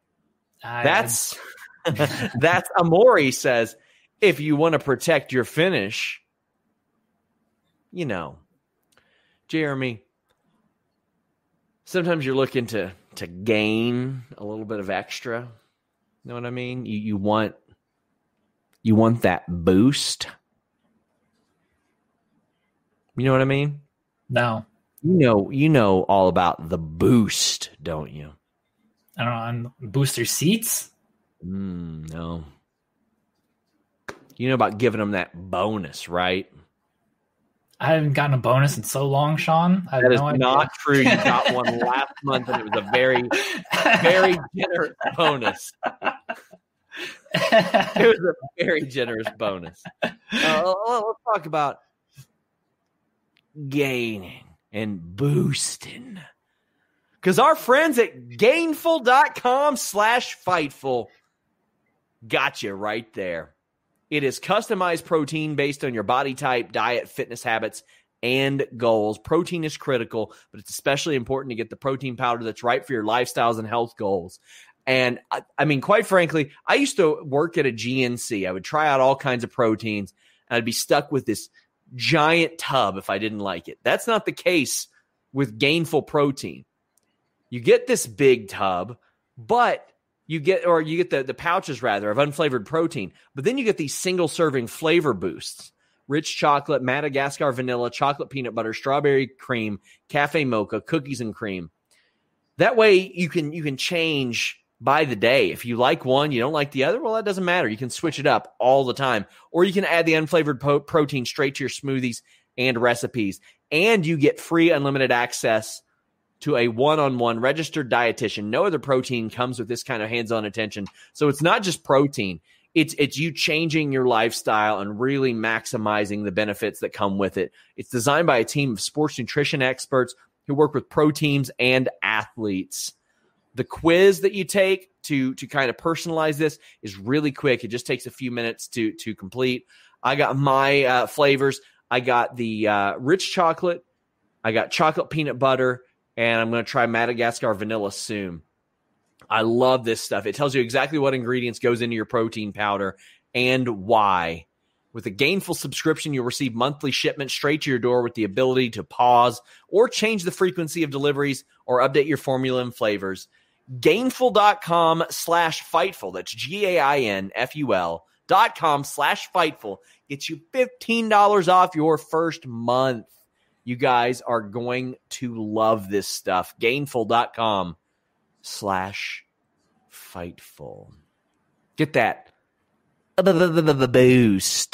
I, that's that's Amori says, if you want to protect your finish, you know, Jeremy, sometimes you're looking to to gain a little bit of extra. You know what I mean? You you want you want that boost. You know what I mean? No. You know, you know all about the boost, don't you? I don't know, on booster seats? Mm, no. You know about giving them that bonus, right? I haven't gotten a bonus in so long, Sean. I that is no not idea. true. You got one last month, and it was a very, very generous bonus. It was a very generous bonus. Uh, let's talk about gaining and boosting. Because our friends at gainful.com slash fightful got you right there. It is customized protein based on your body type, diet, fitness habits, and goals. Protein is critical, but it's especially important to get the protein powder that's right for your lifestyles and health goals. And I, I mean, quite frankly, I used to work at a G N C. I would try out all kinds of proteins, and I'd be stuck with this giant tub if I didn't like it. That's not the case with Gainful Protein. You get this big tub, but you get, or you get the, the pouches rather of unflavored protein, but then you get these single serving flavor boosts rich chocolate, Madagascar vanilla, chocolate peanut butter, strawberry cream, cafe mocha, cookies and cream. That way you can you can change by the day. If you like one, you don't like the other, well, that doesn't matter. You can switch it up all the time. Or you can add the unflavored po- protein straight to your smoothies and recipes. And you get free unlimited access to a one-on-one registered dietitian. No other protein comes with this kind of hands-on attention. So it's not just protein. It's it's you changing your lifestyle and really maximizing the benefits that come with it. It's designed by a team of sports nutrition experts who work with pro teams and athletes. The quiz that you take to, to kind of personalize this is really quick. It just takes a few minutes to, to complete. I got my uh, flavors. I got the uh, rich chocolate. I got chocolate peanut butter. And I'm going to try Madagascar vanilla soon. I love this stuff. It tells you exactly what ingredients goes into your protein powder and why. With a Gainful subscription, you'll receive monthly shipments straight to your door with the ability to pause or change the frequency of deliveries or update your formula and flavors. Gainful.com slash Fightful. That's G-A-I-N-F-U-L dot com slash Fightful. Gets you fifteen dollars off your first month. You guys are going to love this stuff. Gainful.com slash Fightful. Get that boost.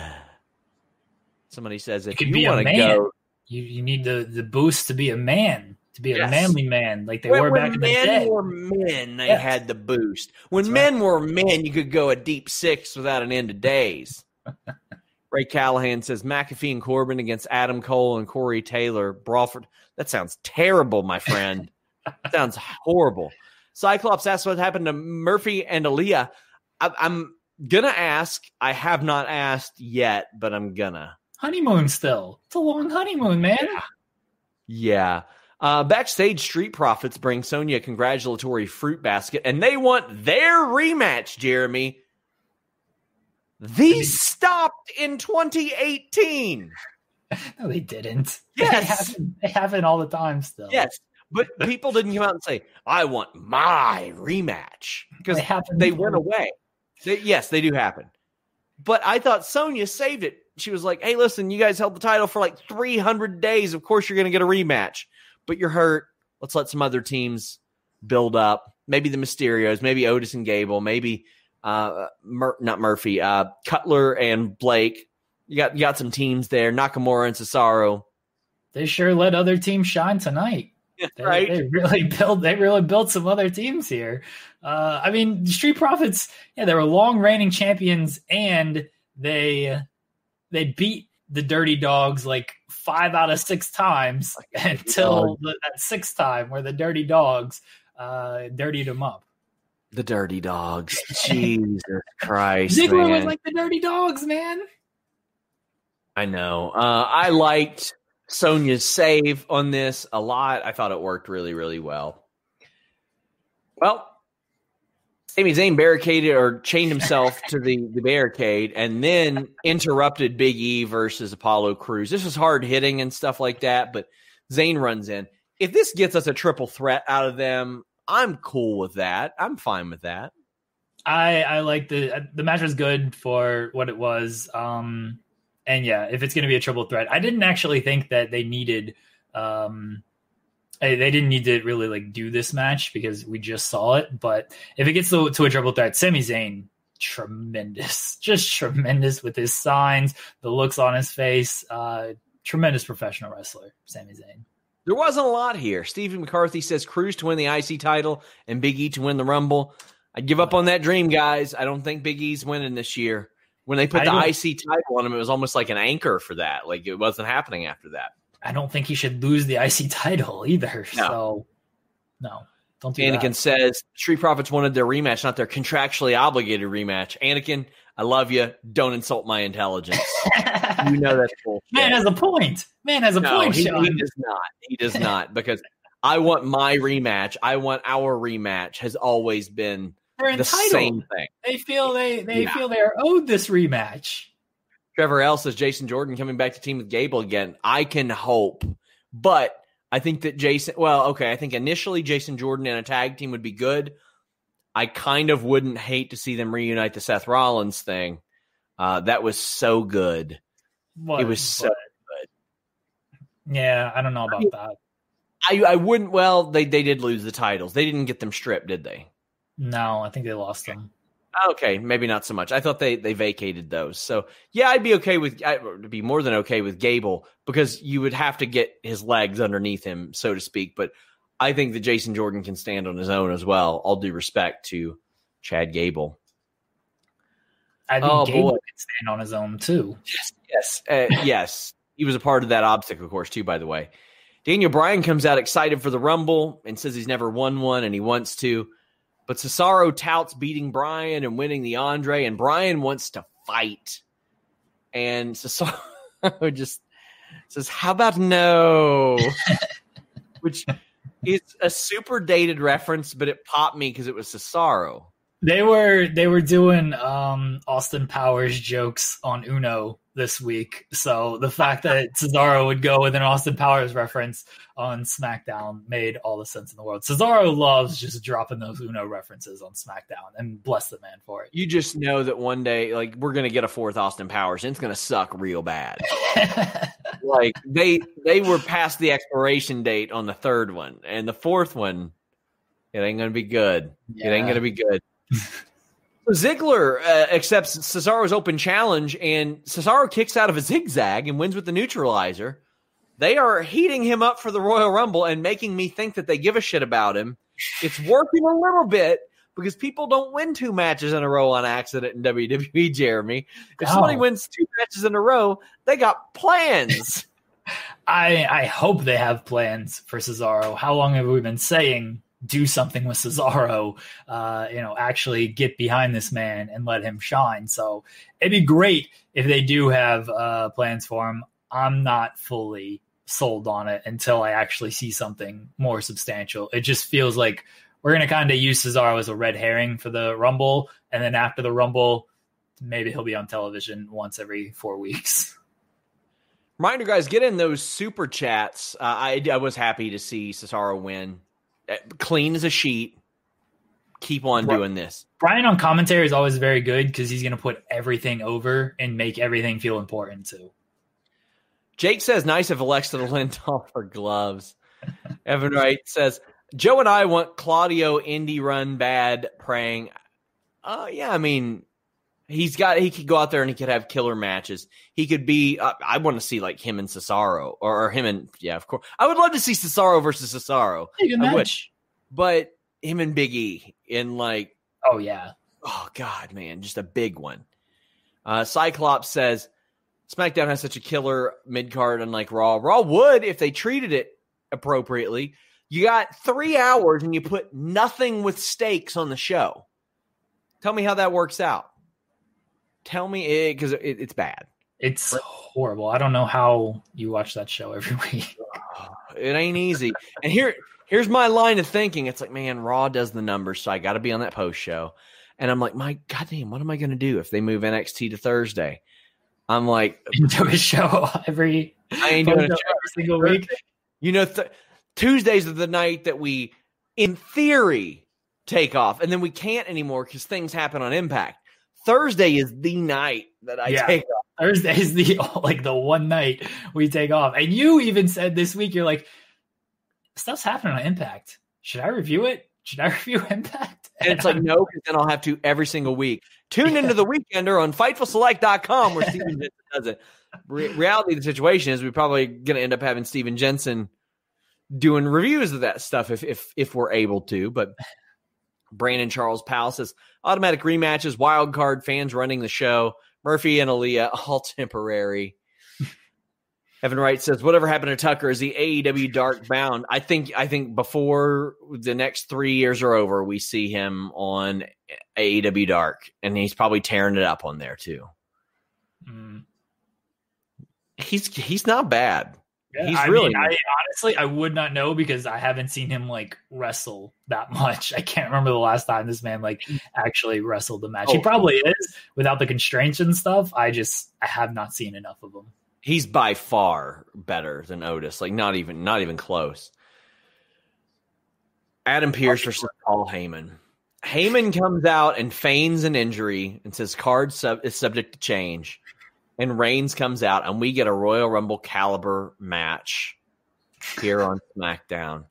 Somebody says if you, you want to go, you, you need the, the boost to be a man, to be yes. a manly man, like they when, were back in the day. When men were men, they yes. had the boost. When That's men right. were men, you could go a deep six without an end of days. Ray Callahan says McAfee and Corbin against Adam Cole and Corey Taylor. Brawford. That sounds terrible, my friend. Sounds horrible. Cyclops asks what happened to Murphy and Aaliyah. I, I'm going to ask. I have not asked yet, but I'm going to. Honeymoon still. It's a long honeymoon, man. Yeah. yeah. Uh, backstage, Street Profits bring Sonya a congratulatory fruit basket, and they want their rematch, Jeremy. These stopped in twenty eighteen. No, they didn't. Yes. They happen, they happen all the time still. Yes, but people didn't come out and say, I want my rematch. Because they, they went away. They, yes, they do happen. But I thought Sonya saved it. She was like, hey, listen, you guys held the title for like three hundred days. Of course you're going to get a rematch. But you're hurt. Let's let some other teams build up. Maybe the Mysterios, maybe Otis and Gable, maybe uh, Mur- not Murphy, uh, Cutler and Blake. You got you got some teams there, Nakamura and Cesaro. They sure let other teams shine tonight. Yeah, they, right? They really built. They really built some other teams here. Uh, I mean, the Street Profits. Yeah, they were long reigning champions, and they they beat the Dirty Dogs like five out of six times until the, that sixth time where the Dirty Dogs uh, dirtied them up. The Dirty Dogs. Jesus Christ. Ziggler man. was like the Dirty Dogs, man. I know. Uh, I liked Sonya's save on this a lot. I thought it worked really, really well. Well, Sami Zayn barricaded or chained himself to the, the barricade and then interrupted Big E versus Apollo Crews. This was hard hitting and stuff like that, but Zayn runs in. If this gets us a triple threat out of them, I'm cool with that. I'm fine with that. I I like the the match was good for what it was. Um, and yeah, if it's going to be a triple threat, I didn't actually think that they needed. Um, they didn't need to really like do this match because we just saw it. But if it gets to, to a triple threat, Sami Zayn, tremendous, just tremendous with his signs, the looks on his face. Uh, tremendous professional wrestler, Sami Zayn. There wasn't a lot here. Stephen McCarthy says Cruz to win the I C title and Big E to win the Rumble. I'd give up on that dream, guys. I don't think Big E's winning this year. When they put I the I C title on him, it was almost like an anchor for that. Like it wasn't happening after that. I don't think he should lose the I C title either. No. So, no, don't do Anakin that. says Street Profits wanted their rematch, not their contractually obligated rematch. Anakin, I love you. Don't insult my intelligence. You know that's bullshit. Man has a point. Man has a no, point, he, Sean. he does not. He does not because I want my rematch. I want our rematch has always been They're the entitled. same thing. They feel they they Yeah. feel they are owed this rematch. Trevor L says Jason Jordan coming back to team with Gable again. I can hope, but I think that Jason, well, okay, I think initially Jason Jordan in a tag team would be good. I kind of wouldn't hate to see them reunite the Seth Rollins thing. Uh, that was so good. What, it was so but, good. Yeah, I don't know about I mean, that. I, I wouldn't. Well, they, they did lose the titles. They didn't get them stripped, did they? No, I think they lost them. Okay, maybe not so much. I thought they, they vacated those. So, yeah, I'd be okay with – I'd be more than okay with Gable because you would have to get his legs underneath him, so to speak. But I think that Jason Jordan can stand on his own as well, all due respect to Chad Gable. I think oh, Gable boy. can stand on his own too. Yes, yes, uh, yes. He was a part of that obstacle course too, by the way. Daniel Bryan comes out excited for the Rumble and says he's never won one and he wants to. But Cesaro touts beating Bryan and winning the Andre, and Bryan wants to fight. And Cesaro just says, how about no? Which is a super dated reference, but it popped me because it was Cesaro. They were they were doing um, Austin Powers jokes on Uno this week. So the fact that Cesaro would go with an Austin Powers reference on SmackDown made all the sense in the world. Cesaro loves just dropping those Uno references on SmackDown, and bless the man for it. You just know that one day, like, we're going to get a fourth Austin Powers, and it's going to suck real bad. Like, they they were past the expiration date on the third one, and the fourth one, it ain't going to be good. Yeah. It ain't going to be good. Ziggler uh, accepts Cesaro's open challenge, and Cesaro kicks out of a zigzag and wins with the neutralizer. They are heating him up for the Royal Rumble and making me think that they give a shit about him. It's working a little bit because people don't win two matches in a row on accident in W W E, Jeremy. If oh. somebody wins two matches in a row, they got plans. I I hope they have plans for Cesaro. How long have we been saying do something with Cesaro, uh, you know, actually get behind this man and let him shine. So it'd be great if they do have uh, plans for him. I'm not fully sold on it until I actually see something more substantial. It just feels like we're going to kind of use Cesaro as a red herring for the Rumble. And then after the Rumble, maybe he'll be on television once every four weeks. Reminder, guys, get in those super chats. Uh, I, I was happy to see Cesaro win. Clean as a sheet. Keep on doing this. Brian on commentary is always very good because he's going to put everything over and make everything feel important too. Jake says, nice of Alexa to lend off her gloves. Evan Wright says, Joe and I want Claudio Indy run bad praying. Uh, yeah, I mean, he's got, he could go out there and he could have killer matches. He could be, uh, I want to see like him and Cesaro or, or him and, yeah, of course. I would love to see Cesaro versus Cesaro. I would, but him and Big E in like, oh yeah. Oh God, man, just a big one. Uh, Cyclops says, SmackDown has such a killer mid-card unlike Raw. Raw would if they treated it appropriately. You got three hours and you put nothing with stakes on the show. Tell me how that works out. Tell me it because it, it's bad. It's horrible. I don't know how you watch that show every week. It ain't easy. And here, here's my line of thinking. It's like, man, Raw does the numbers, so I got to be on that post show. And I'm like, my goddamn, what am I going to do if they move N X T to Thursday? I'm like, do a show every. I ain't doing a show every single week. You know, th- Tuesdays are the night that we, in theory, take off, and then we can't anymore because things happen on Impact. Thursday is the night that I yeah. take off. Thursday is the like the one night we take off. And you even said this week, you're like, stuff's happening on Impact. Should I review it? Should I review Impact? And it's like, no, because then I'll have to every single week. Tune into the Weekender on Fightful Select dot com where Steven Jensen does it. Re- reality of the situation is we're probably going to end up having Steven Jensen doing reviews of that stuff if if if we're able to. But Brandon Charles Powell says, automatic rematches, wild card fans running the show. Murphy and Aaliyah, all temporary. Evan Wright says, whatever happened to Tucker? Is he A E W Dark bound? I think I think before the next three years are over, we see him on A E W Dark, and he's probably tearing it up on there too. Mm. He's he's not bad. Yeah, he's I really mean, I, honestly, I would not know because I haven't seen him like wrestle that much. I can't remember the last time this man like actually wrestled a match. Oh. He probably is without the constraints and stuff. I just I have not seen enough of him. He's by far better than Otis. Like not even not even close. Adam Pearce versus Paul Heyman. Heyman comes out and feigns an injury and says card sub- is subject to change. and Reigns comes out, and we get a Royal Rumble caliber match here on SmackDown.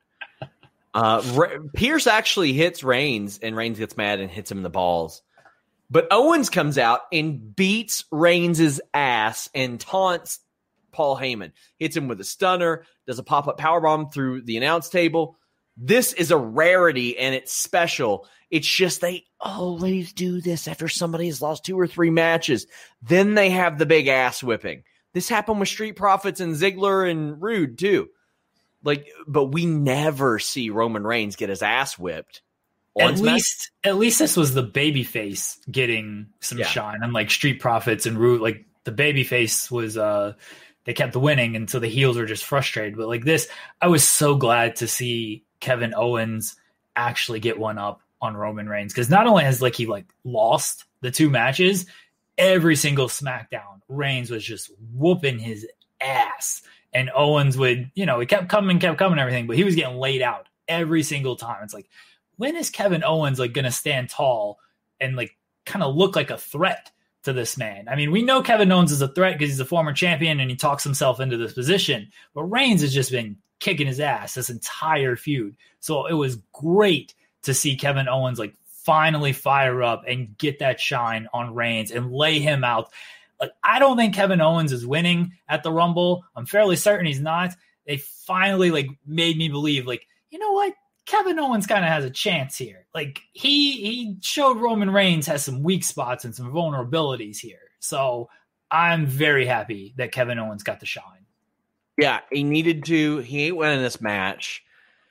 Uh, Re- Pierce actually hits Reigns, and Reigns gets mad and hits him in the balls. But Owens comes out and beats Reigns' ass and taunts Paul Heyman. Hits him with a stunner, does a pop-up powerbomb through the announce table. This is a rarity, and it's special. It's just they always do this after somebody has lost two or three matches. Then they have the big ass whipping. This happened with Street Profits and Ziggler and Rude, too. Like, but we never see Roman Reigns get his ass whipped. At least, at least this was the babyface getting some yeah. shine, unlike Street Profits and Root. Like the babyface was, uh, they kept winning, and so the heels were just frustrated. But like this, I was so glad to see Kevin Owens actually get one up on Roman Reigns, because not only has like he like lost the two matches, every single SmackDown, Reigns was just whooping his ass. And Owens would, you know, he kept coming, kept coming, and everything, but he was getting laid out every single time. It's like, when is Kevin Owens like going to stand tall and like kind of look like a threat to this man? I mean, we know Kevin Owens is a threat because he's a former champion and he talks himself into this position, but Reigns has just been kicking his ass this entire feud. So it was great to see Kevin Owens like finally fire up and get that shine on Reigns and lay him out. Like, I don't think Kevin Owens is winning at the Rumble. I'm fairly certain he's not. They finally like made me believe, like, you know what? Kevin Owens kind of has a chance here. Like he he showed Roman Reigns has some weak spots and some vulnerabilities here. So I'm very happy that Kevin Owens got the shine. Yeah, he needed to. He ain't winning this match.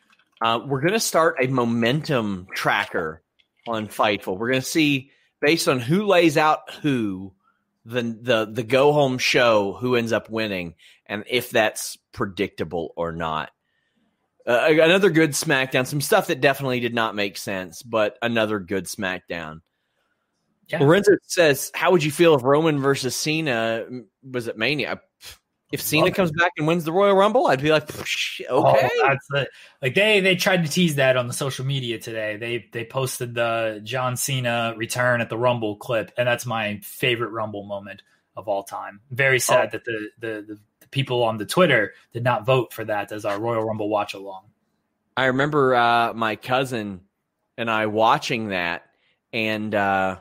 Uh, we're going to start a momentum tracker on Fightful. We're going to see, based on who lays out who, the the the go home show, who ends up winning, and if that's predictable or not. Uh, another good SmackDown. Some stuff that definitely did not make sense, but another good SmackDown. Yeah. Lorenzo says, "How would you feel if Roman versus Cena was at Mania? If Cena comes back and wins the Royal Rumble, I'd be like, okay." Oh, that's the, like they they tried to tease that on the social media today. They they posted the John Cena return at the Rumble clip, and that's my favorite Rumble moment of all time. Very sad oh. that the, the the the people on the Twitter did not vote for that as our Royal Rumble watch along. I remember uh, my cousin and I watching that, and uh,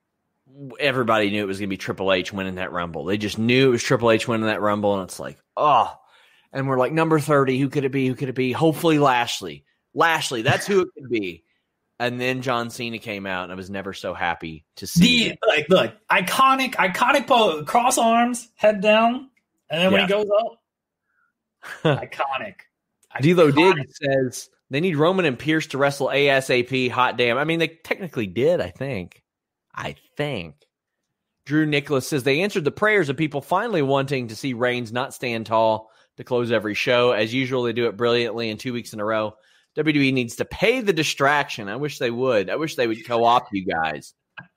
everybody knew it was going to be Triple H winning that Rumble. They just knew it was Triple H winning that Rumble, and it's like, oh. And we're like, number thirty, who could it be? Who could it be? Hopefully Lashley. Lashley, that's who it could be. And then John Cena came out, and I was never so happy to see the, like, look, iconic, iconic pose, cross arms, head down, and then yeah. when he goes up, iconic. D'Lo Dig says they need Roman and Pierce to wrestle ASAP. Hot damn. I mean, they technically did, I think. I think. Drew Nicholas says they answered the prayers of people finally wanting to see Reigns not stand tall to close every show. As usual, they do it brilliantly in two weeks in a row. W W E needs to pay the distraction. I wish they would. I wish they would co-opt you guys.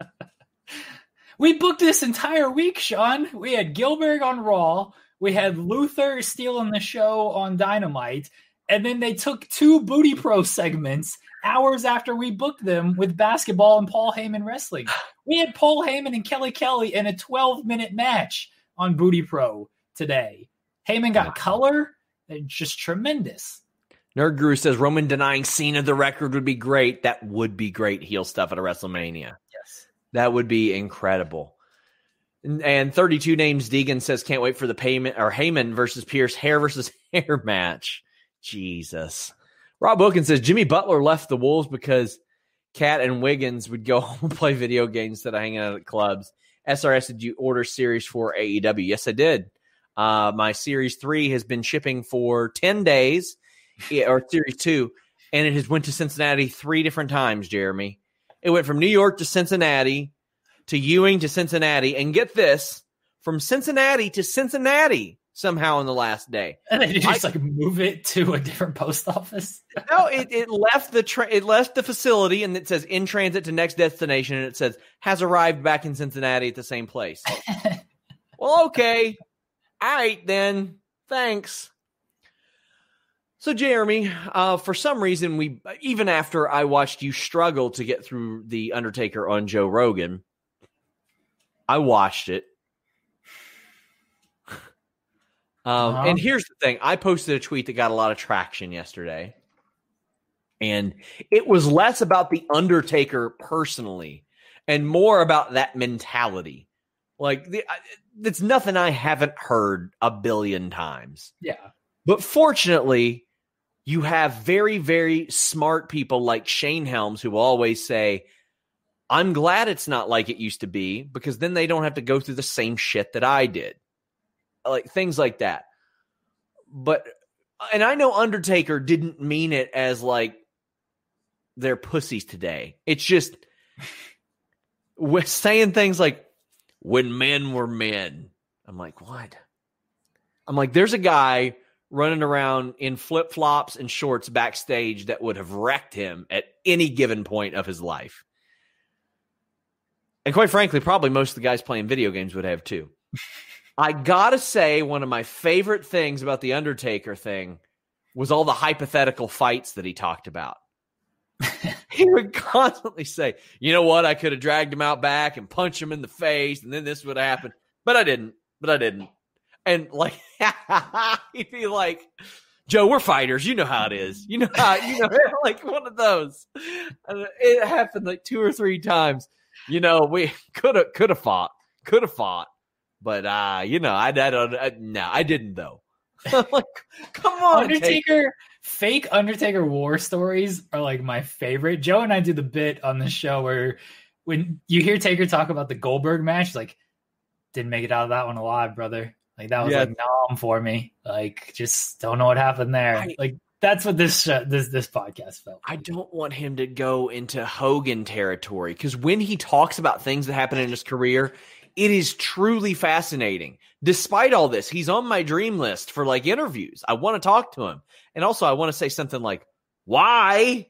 We booked this entire week, Sean. We had Gilbert on Raw. We had Luther stealing the show on Dynamite. And then they took two Booty Pro segments hours after we booked them with basketball and Paul Heyman wrestling. We had Paul Heyman and Kelly Kelly in a twelve-minute match on Booty Pro today. Heyman got color. Just tremendous. Nerd Guru says Roman denying Cena the record would be great. That would be great heel stuff at a WrestleMania. Yes. That would be incredible. And, and thirty-two Names Deegan says can't wait for the payment or Heyman versus Pierce hair versus hair match. Jesus. Rob Wilkins says Jimmy Butler left the Wolves because Cat and Wiggins would go home and play video games instead of hanging out at clubs. S R S, did you order Series four A E W? Yes, I did. Uh, my Series three has been shipping for ten days, or Series two, and it has went to Cincinnati three different times, Jeremy. It went from New York to Cincinnati to Ewing to Cincinnati, and get this, from Cincinnati to Cincinnati somehow in the last day. And then you just I, like move it to a different post office. No, it, it left the tra- it left the facility, and it says in transit to next destination, and it says has arrived back in Cincinnati at the same place. Well, okay. All right, then. Thanks. So, Jeremy, uh, for some reason, we even after I watched you struggle to get through The Undertaker on Joe Rogan, I watched it. Um, uh-huh. And here's the thing. I posted a tweet that got a lot of traction yesterday. And it was less about The Undertaker personally and more about that mentality. Like, the, it's nothing I haven't heard a billion times. Yeah. But fortunately, you have very, very smart people like Shane Helms who will always say, I'm glad it's not like it used to be, because then they don't have to go through the same shit that I did. Like things like that. But, and I know Undertaker didn't mean it as like they're pussies today. It's just with saying things like, when men were men. I'm like, what? I'm like, there's a guy running around in flip-flops and shorts backstage that would have wrecked him at any given point of his life. And quite frankly, probably most of the guys playing video games would have too. I gotta say, one of my favorite things about the Undertaker thing was all the hypothetical fights that he talked about. He would constantly say, you know what, I could have dragged him out back and punched him in the face, and then this would happen. But I didn't. But I didn't. And like, he'd be like, Joe, we're fighters. You know how it is. You know how, you know, like one of those. And it happened like two or three times. You know, we could have, could have fought, could have fought. But, uh, you know, I, I don't, I, no, I didn't though. Like, come on, Undertaker. Fake Undertaker war stories are like my favorite. Joe and I do the bit on the show where when you hear Taker talk about the Goldberg match, like, didn't make it out of that one alive, brother. Like, that was yeah. like numb for me. Like, just don't know what happened there. I, like, that's what this uh, this this podcast felt like. I don't want him to go into Hogan territory, because when he talks about things that happen in his career, it is truly fascinating. Despite all this, he's on my dream list for like interviews. I want to talk to him. And also I want to say something like, why?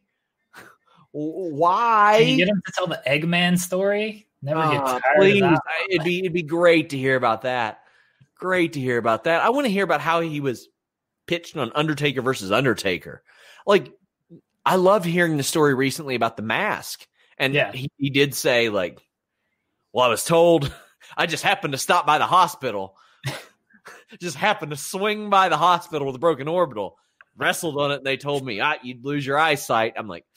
Why? Can you get him to tell the Eggman story? Never uh, get tired please. of that. It'd be, it'd be great to hear about that. Great to hear about that. I want to hear about how he was pitched on Undertaker versus Undertaker. Like, I loved hearing the story recently about the mask. And yeah. he, he did say, like, well, I was told, I just happened to stop by the hospital. Just happened to swing by the hospital with a broken orbital. Wrestled on it, and they told me, ah, you'd lose your eyesight. I'm like,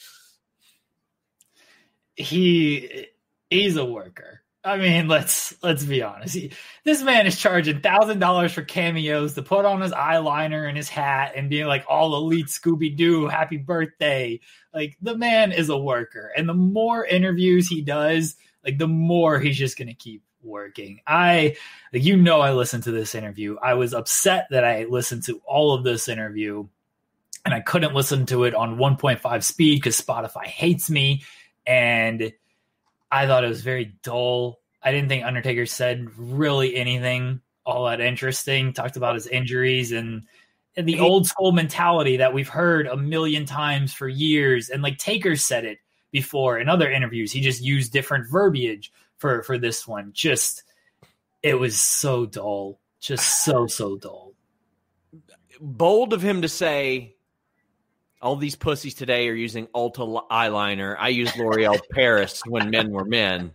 he he's a worker. I mean, let's let's be honest. He, this man is charging thousand dollars for cameos to put on his eyeliner and his hat and being like all elite Scooby Doo, happy birthday. Like, the man is a worker, and the more interviews he does, like, the more he's just gonna keep working. I, like, you know, I listened to this interview. I was upset that I listened to all of this interview, and I couldn't listen to it on one point five speed because Spotify hates me. And I thought it was very dull. I didn't think Undertaker said really anything all that interesting. Talked about his injuries and, and the old school mentality that we've heard a million times for years. And like Taker said it before in other interviews, he just used different verbiage for, for this one. Just, it was so dull. Just so, so dull. Bold of him to say, all these pussies today are using Ulta eyeliner. I used L'Oreal Paris when men were men.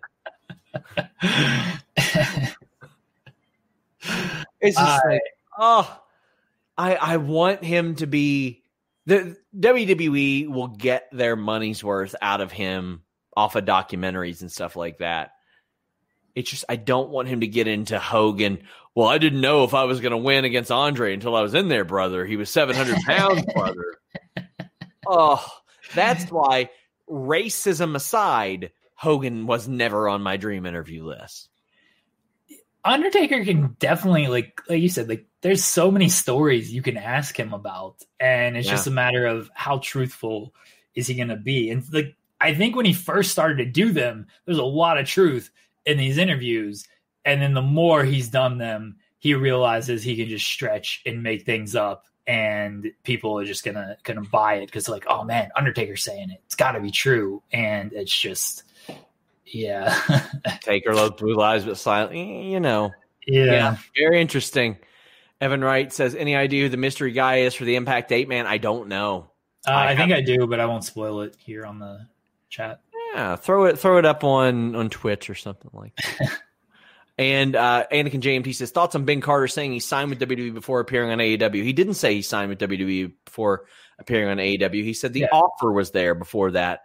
It's just uh, like, oh, I I want him to be the W W E will get their money's worth out of him off of documentaries and stuff like that. It's just, I don't want him to get into Hogan. Well, I didn't know if I was going to win against Andre until I was in there, brother. He was seven hundred pounds, brother. Oh, that's why, racism aside, Hogan was never on my dream interview list. Undertaker can definitely, like like you said, like there's so many stories you can ask him about, and it's yeah. just a matter of how truthful is he going to be. And like, I think when he first started to do them, there's a lot of truth in these interviews, and then the more he's done them, he realizes he can just stretch and make things up, and people are just gonna gonna buy it because like, oh man, Undertaker's saying it, it's got to be true, and it's just. Yeah. Taker loves blue lives, but silent. You know. Yeah. yeah. Very interesting. Evan Wright says, any idea who the mystery guy is for the Impact eight man? I don't know. Uh, I, I think I do, but I won't spoil it here on the chat. Yeah. Throw it, throw it up on, on Twitch or something like that. And uh, Anakin J M T says, thoughts on Ben Carter saying he signed with W W E before appearing on A E W. He didn't say he signed with W W E before appearing on A E W. He said the yeah. offer was there before that.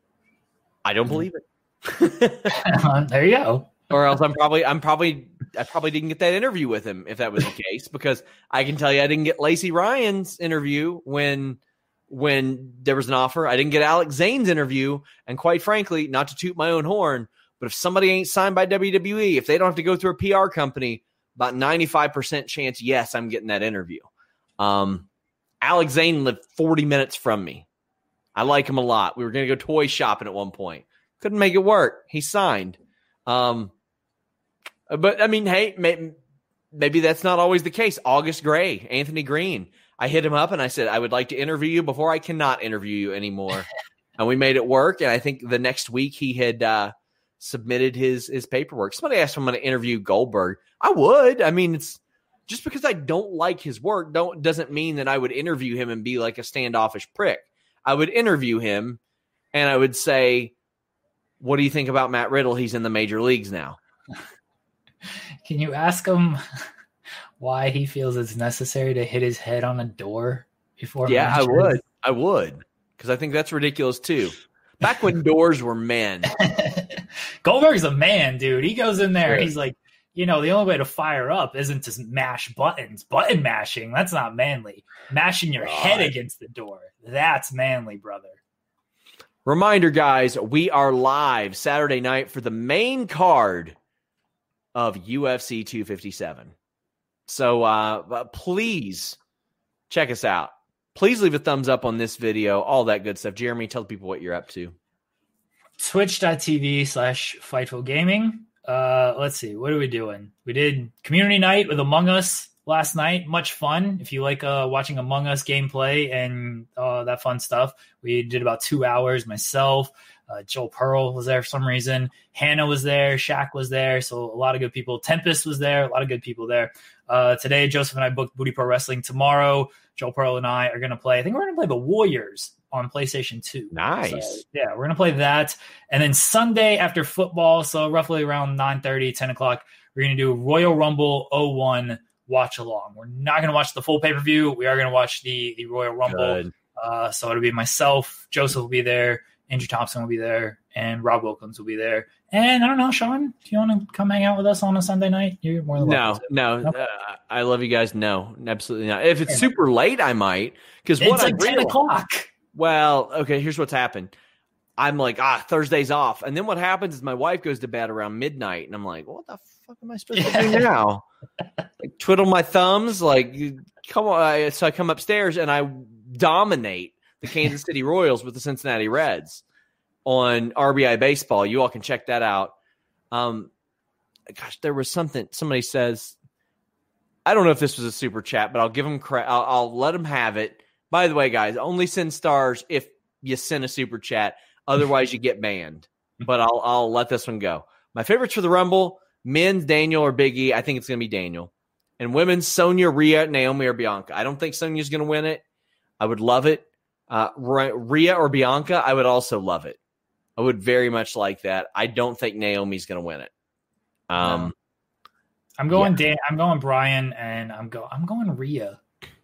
I don't believe it. uh, there you go. Or else I'm probably, I'm probably, I probably didn't get that interview with him if that was the case, because I can tell you I didn't get Lacey Ryan's interview when, when there was an offer. I didn't get Alex Zane's interview. And quite frankly, not to toot my own horn, but if somebody ain't signed by W W E, if they don't have to go through a P R company, about ninety-five percent chance, yes, I'm getting that interview. Um, Alex Zane lived forty minutes from me. I like him a lot. We were going to go toy shopping at one point. Couldn't make it work. He signed. Um, but, I mean, hey, may, maybe that's not always the case. August Gray, Anthony Green. I hit him up and I said, I would like to interview you before I cannot interview you anymore. And we made it work. And I think the next week he had uh, – submitted his his paperwork. Somebody asked if I'm going to interview Goldberg. I would. I mean, it's just because I don't like his work don't doesn't mean that I would interview him and be like a standoffish prick. I would interview him and I would say, what do you think about Matt Riddle? He's in the major leagues now. Can you ask him why he feels it's necessary to hit his head on a door before? Yeah, matches? I would. I would. Because I think that's ridiculous too. Back when doors were men. Goldberg's a man, dude. He goes in there. Right. He's like, you know, the only way to fire up isn't to mash buttons. Button mashing, that's not manly. Mashing your God. head against the door, that's manly, brother. Reminder, guys, we are live Saturday night for the main card of U F C two fifty-seven. So uh, please check us out. Please leave a thumbs up on this video, all that good stuff. Jeremy, tell people what you're up to. Twitch.tv slash Fightful Gaming. Uh, let's see. What are we doing? We did community night with Among Us last night. Much fun. If you like uh, watching Among Us gameplay and uh, that fun stuff, we did about two hours. Myself, uh, Joel Pearl was there for some reason. Hannah was there. Shaq was there. So a lot of good people. Tempest was there. A lot of good people there. Uh, today, Joseph and I booked Booty Pro Wrestling. Tomorrow, Joel Pearl and I are going to play. I think we're going to play the Warriors on PlayStation two. Nice. So, yeah, we're going to play that. And then Sunday after football, so roughly around nine thirty, ten o'clock, we're going to do Royal Rumble oh one watch along. We're not going to watch the full pay-per-view. We are going to watch the, the Royal Rumble. Uh, so it'll be myself, Joseph will be there, Andrew Thompson will be there, and Rob Wilkins will be there. And I don't know, Sean, do you want to come hang out with us on a Sunday night? You're more than welcome. No, no. no. Uh, I love you guys. No, absolutely not. If it's super late, I might. Because what it's like I ten o'clock. Well, okay, here's what's happened. I'm like, ah, Thursday's off. And then what happens is my wife goes to bed around midnight, and I'm like, what the fuck am I supposed to do now? Like, twiddle my thumbs, like, come on. So I come upstairs, and I dominate the Kansas City Royals with the Cincinnati Reds on R B I Baseball. You all can check that out. Um, gosh, there was something, somebody says, I don't know if this was a super chat, but I'll give them credit. I'll, I'll let them have it. By the way, guys, only send stars if you send a super chat. Otherwise, you get banned. But I'll I'll let this one go. My favorites for the Rumble, men's Daniel or Big E. I think it's going to be Daniel. And women's Sonya, Rhea, Naomi, or Bianca. I don't think Sonya's going to win it. I would love it. Uh, Rhea or Bianca, I would also love it. I would very much like that. I don't think Naomi's going to win it. Um, no. I'm going yeah. Dan. I'm going Brian, and I'm go. I'm going Rhea.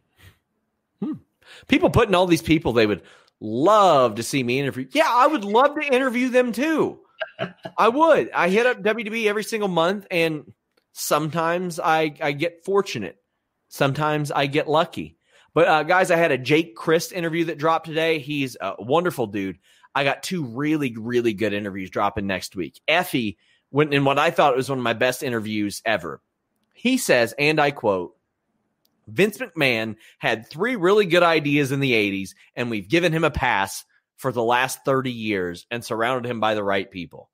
Hmm. People putting all these people they would love to see me interview. Yeah, I would love to interview them too. I would. I hit up W W E every single month, and sometimes I, I get fortunate. Sometimes I get lucky. But uh, guys, I had a Jake Christ interview that dropped today. He's a wonderful dude. I got two really, really good interviews dropping next week. Effie went in what I thought was one of my best interviews ever. He says, and I quote, Vince McMahon had three really good ideas in the eighties, and we've given him a pass for the last thirty years and surrounded him by the right people.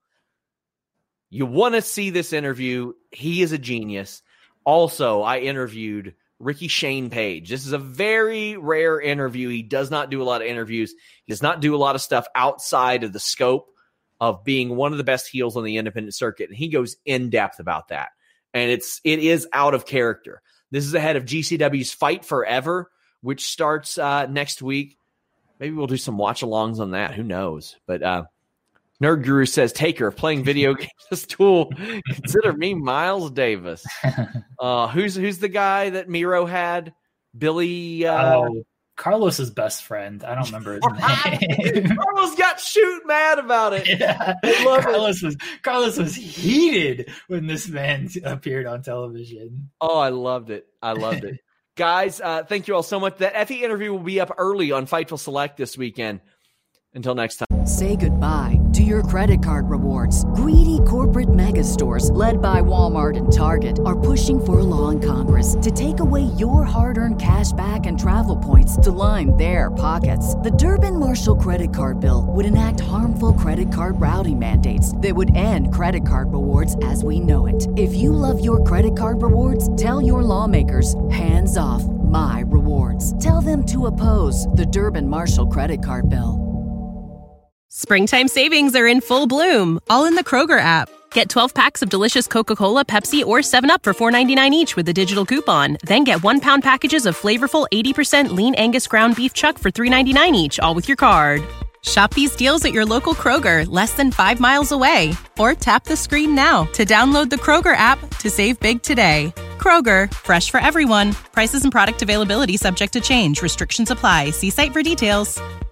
You want to see this interview. He is a genius. Also, I interviewed Ricky Shane Page. This is a very rare interview. He does not do a lot of interviews. He does not do a lot of stuff outside of the scope of being one of the best heels on the independent circuit. And he goes in depth about that. And it's, it is out of character. This is ahead of G C W's Fight Forever, which starts uh, next week. Maybe we'll do some watch alongs on that. Who knows? But uh, Nerd Guru says, Taker, playing video games is tool. Consider me Miles Davis. Uh, who's who's the guy that Miro had? Billy. Uh, oh, Carlos's best friend. I don't remember his name. Carlos got shoot mad about it. Yeah. Carlos it. was Carlos was heated when this man appeared on television. Oh, I loved it. I loved it. Guys, uh, thank you all so much. That Effie interview will be up early on Fightful Select this weekend. Until next time. Say goodbye to your credit card rewards. Greedy corporate mega stores, led by Walmart and Target, are pushing for a law in Congress to take away your hard-earned cash back and travel points to line their pockets. The Durbin-Marshall credit card bill would enact harmful credit card routing mandates that would end credit card rewards as we know it. If you love your credit card rewards, tell your lawmakers, hands off my rewards. Tell them to oppose the Durbin-Marshall credit card bill. Springtime savings are in full bloom, all in the Kroger app. Get twelve packs of delicious Coca-Cola, Pepsi, or seven up for four ninety-nine each with a digital coupon. Then get one pound packages of flavorful eighty percent lean Angus ground beef chuck for three ninety-nine each, all with your card. Shop these deals at your local Kroger, less than five miles away. Or tap the screen now to download the Kroger app to save big today. Kroger, fresh for everyone. Prices and product availability subject to change. Restrictions apply. See site for details.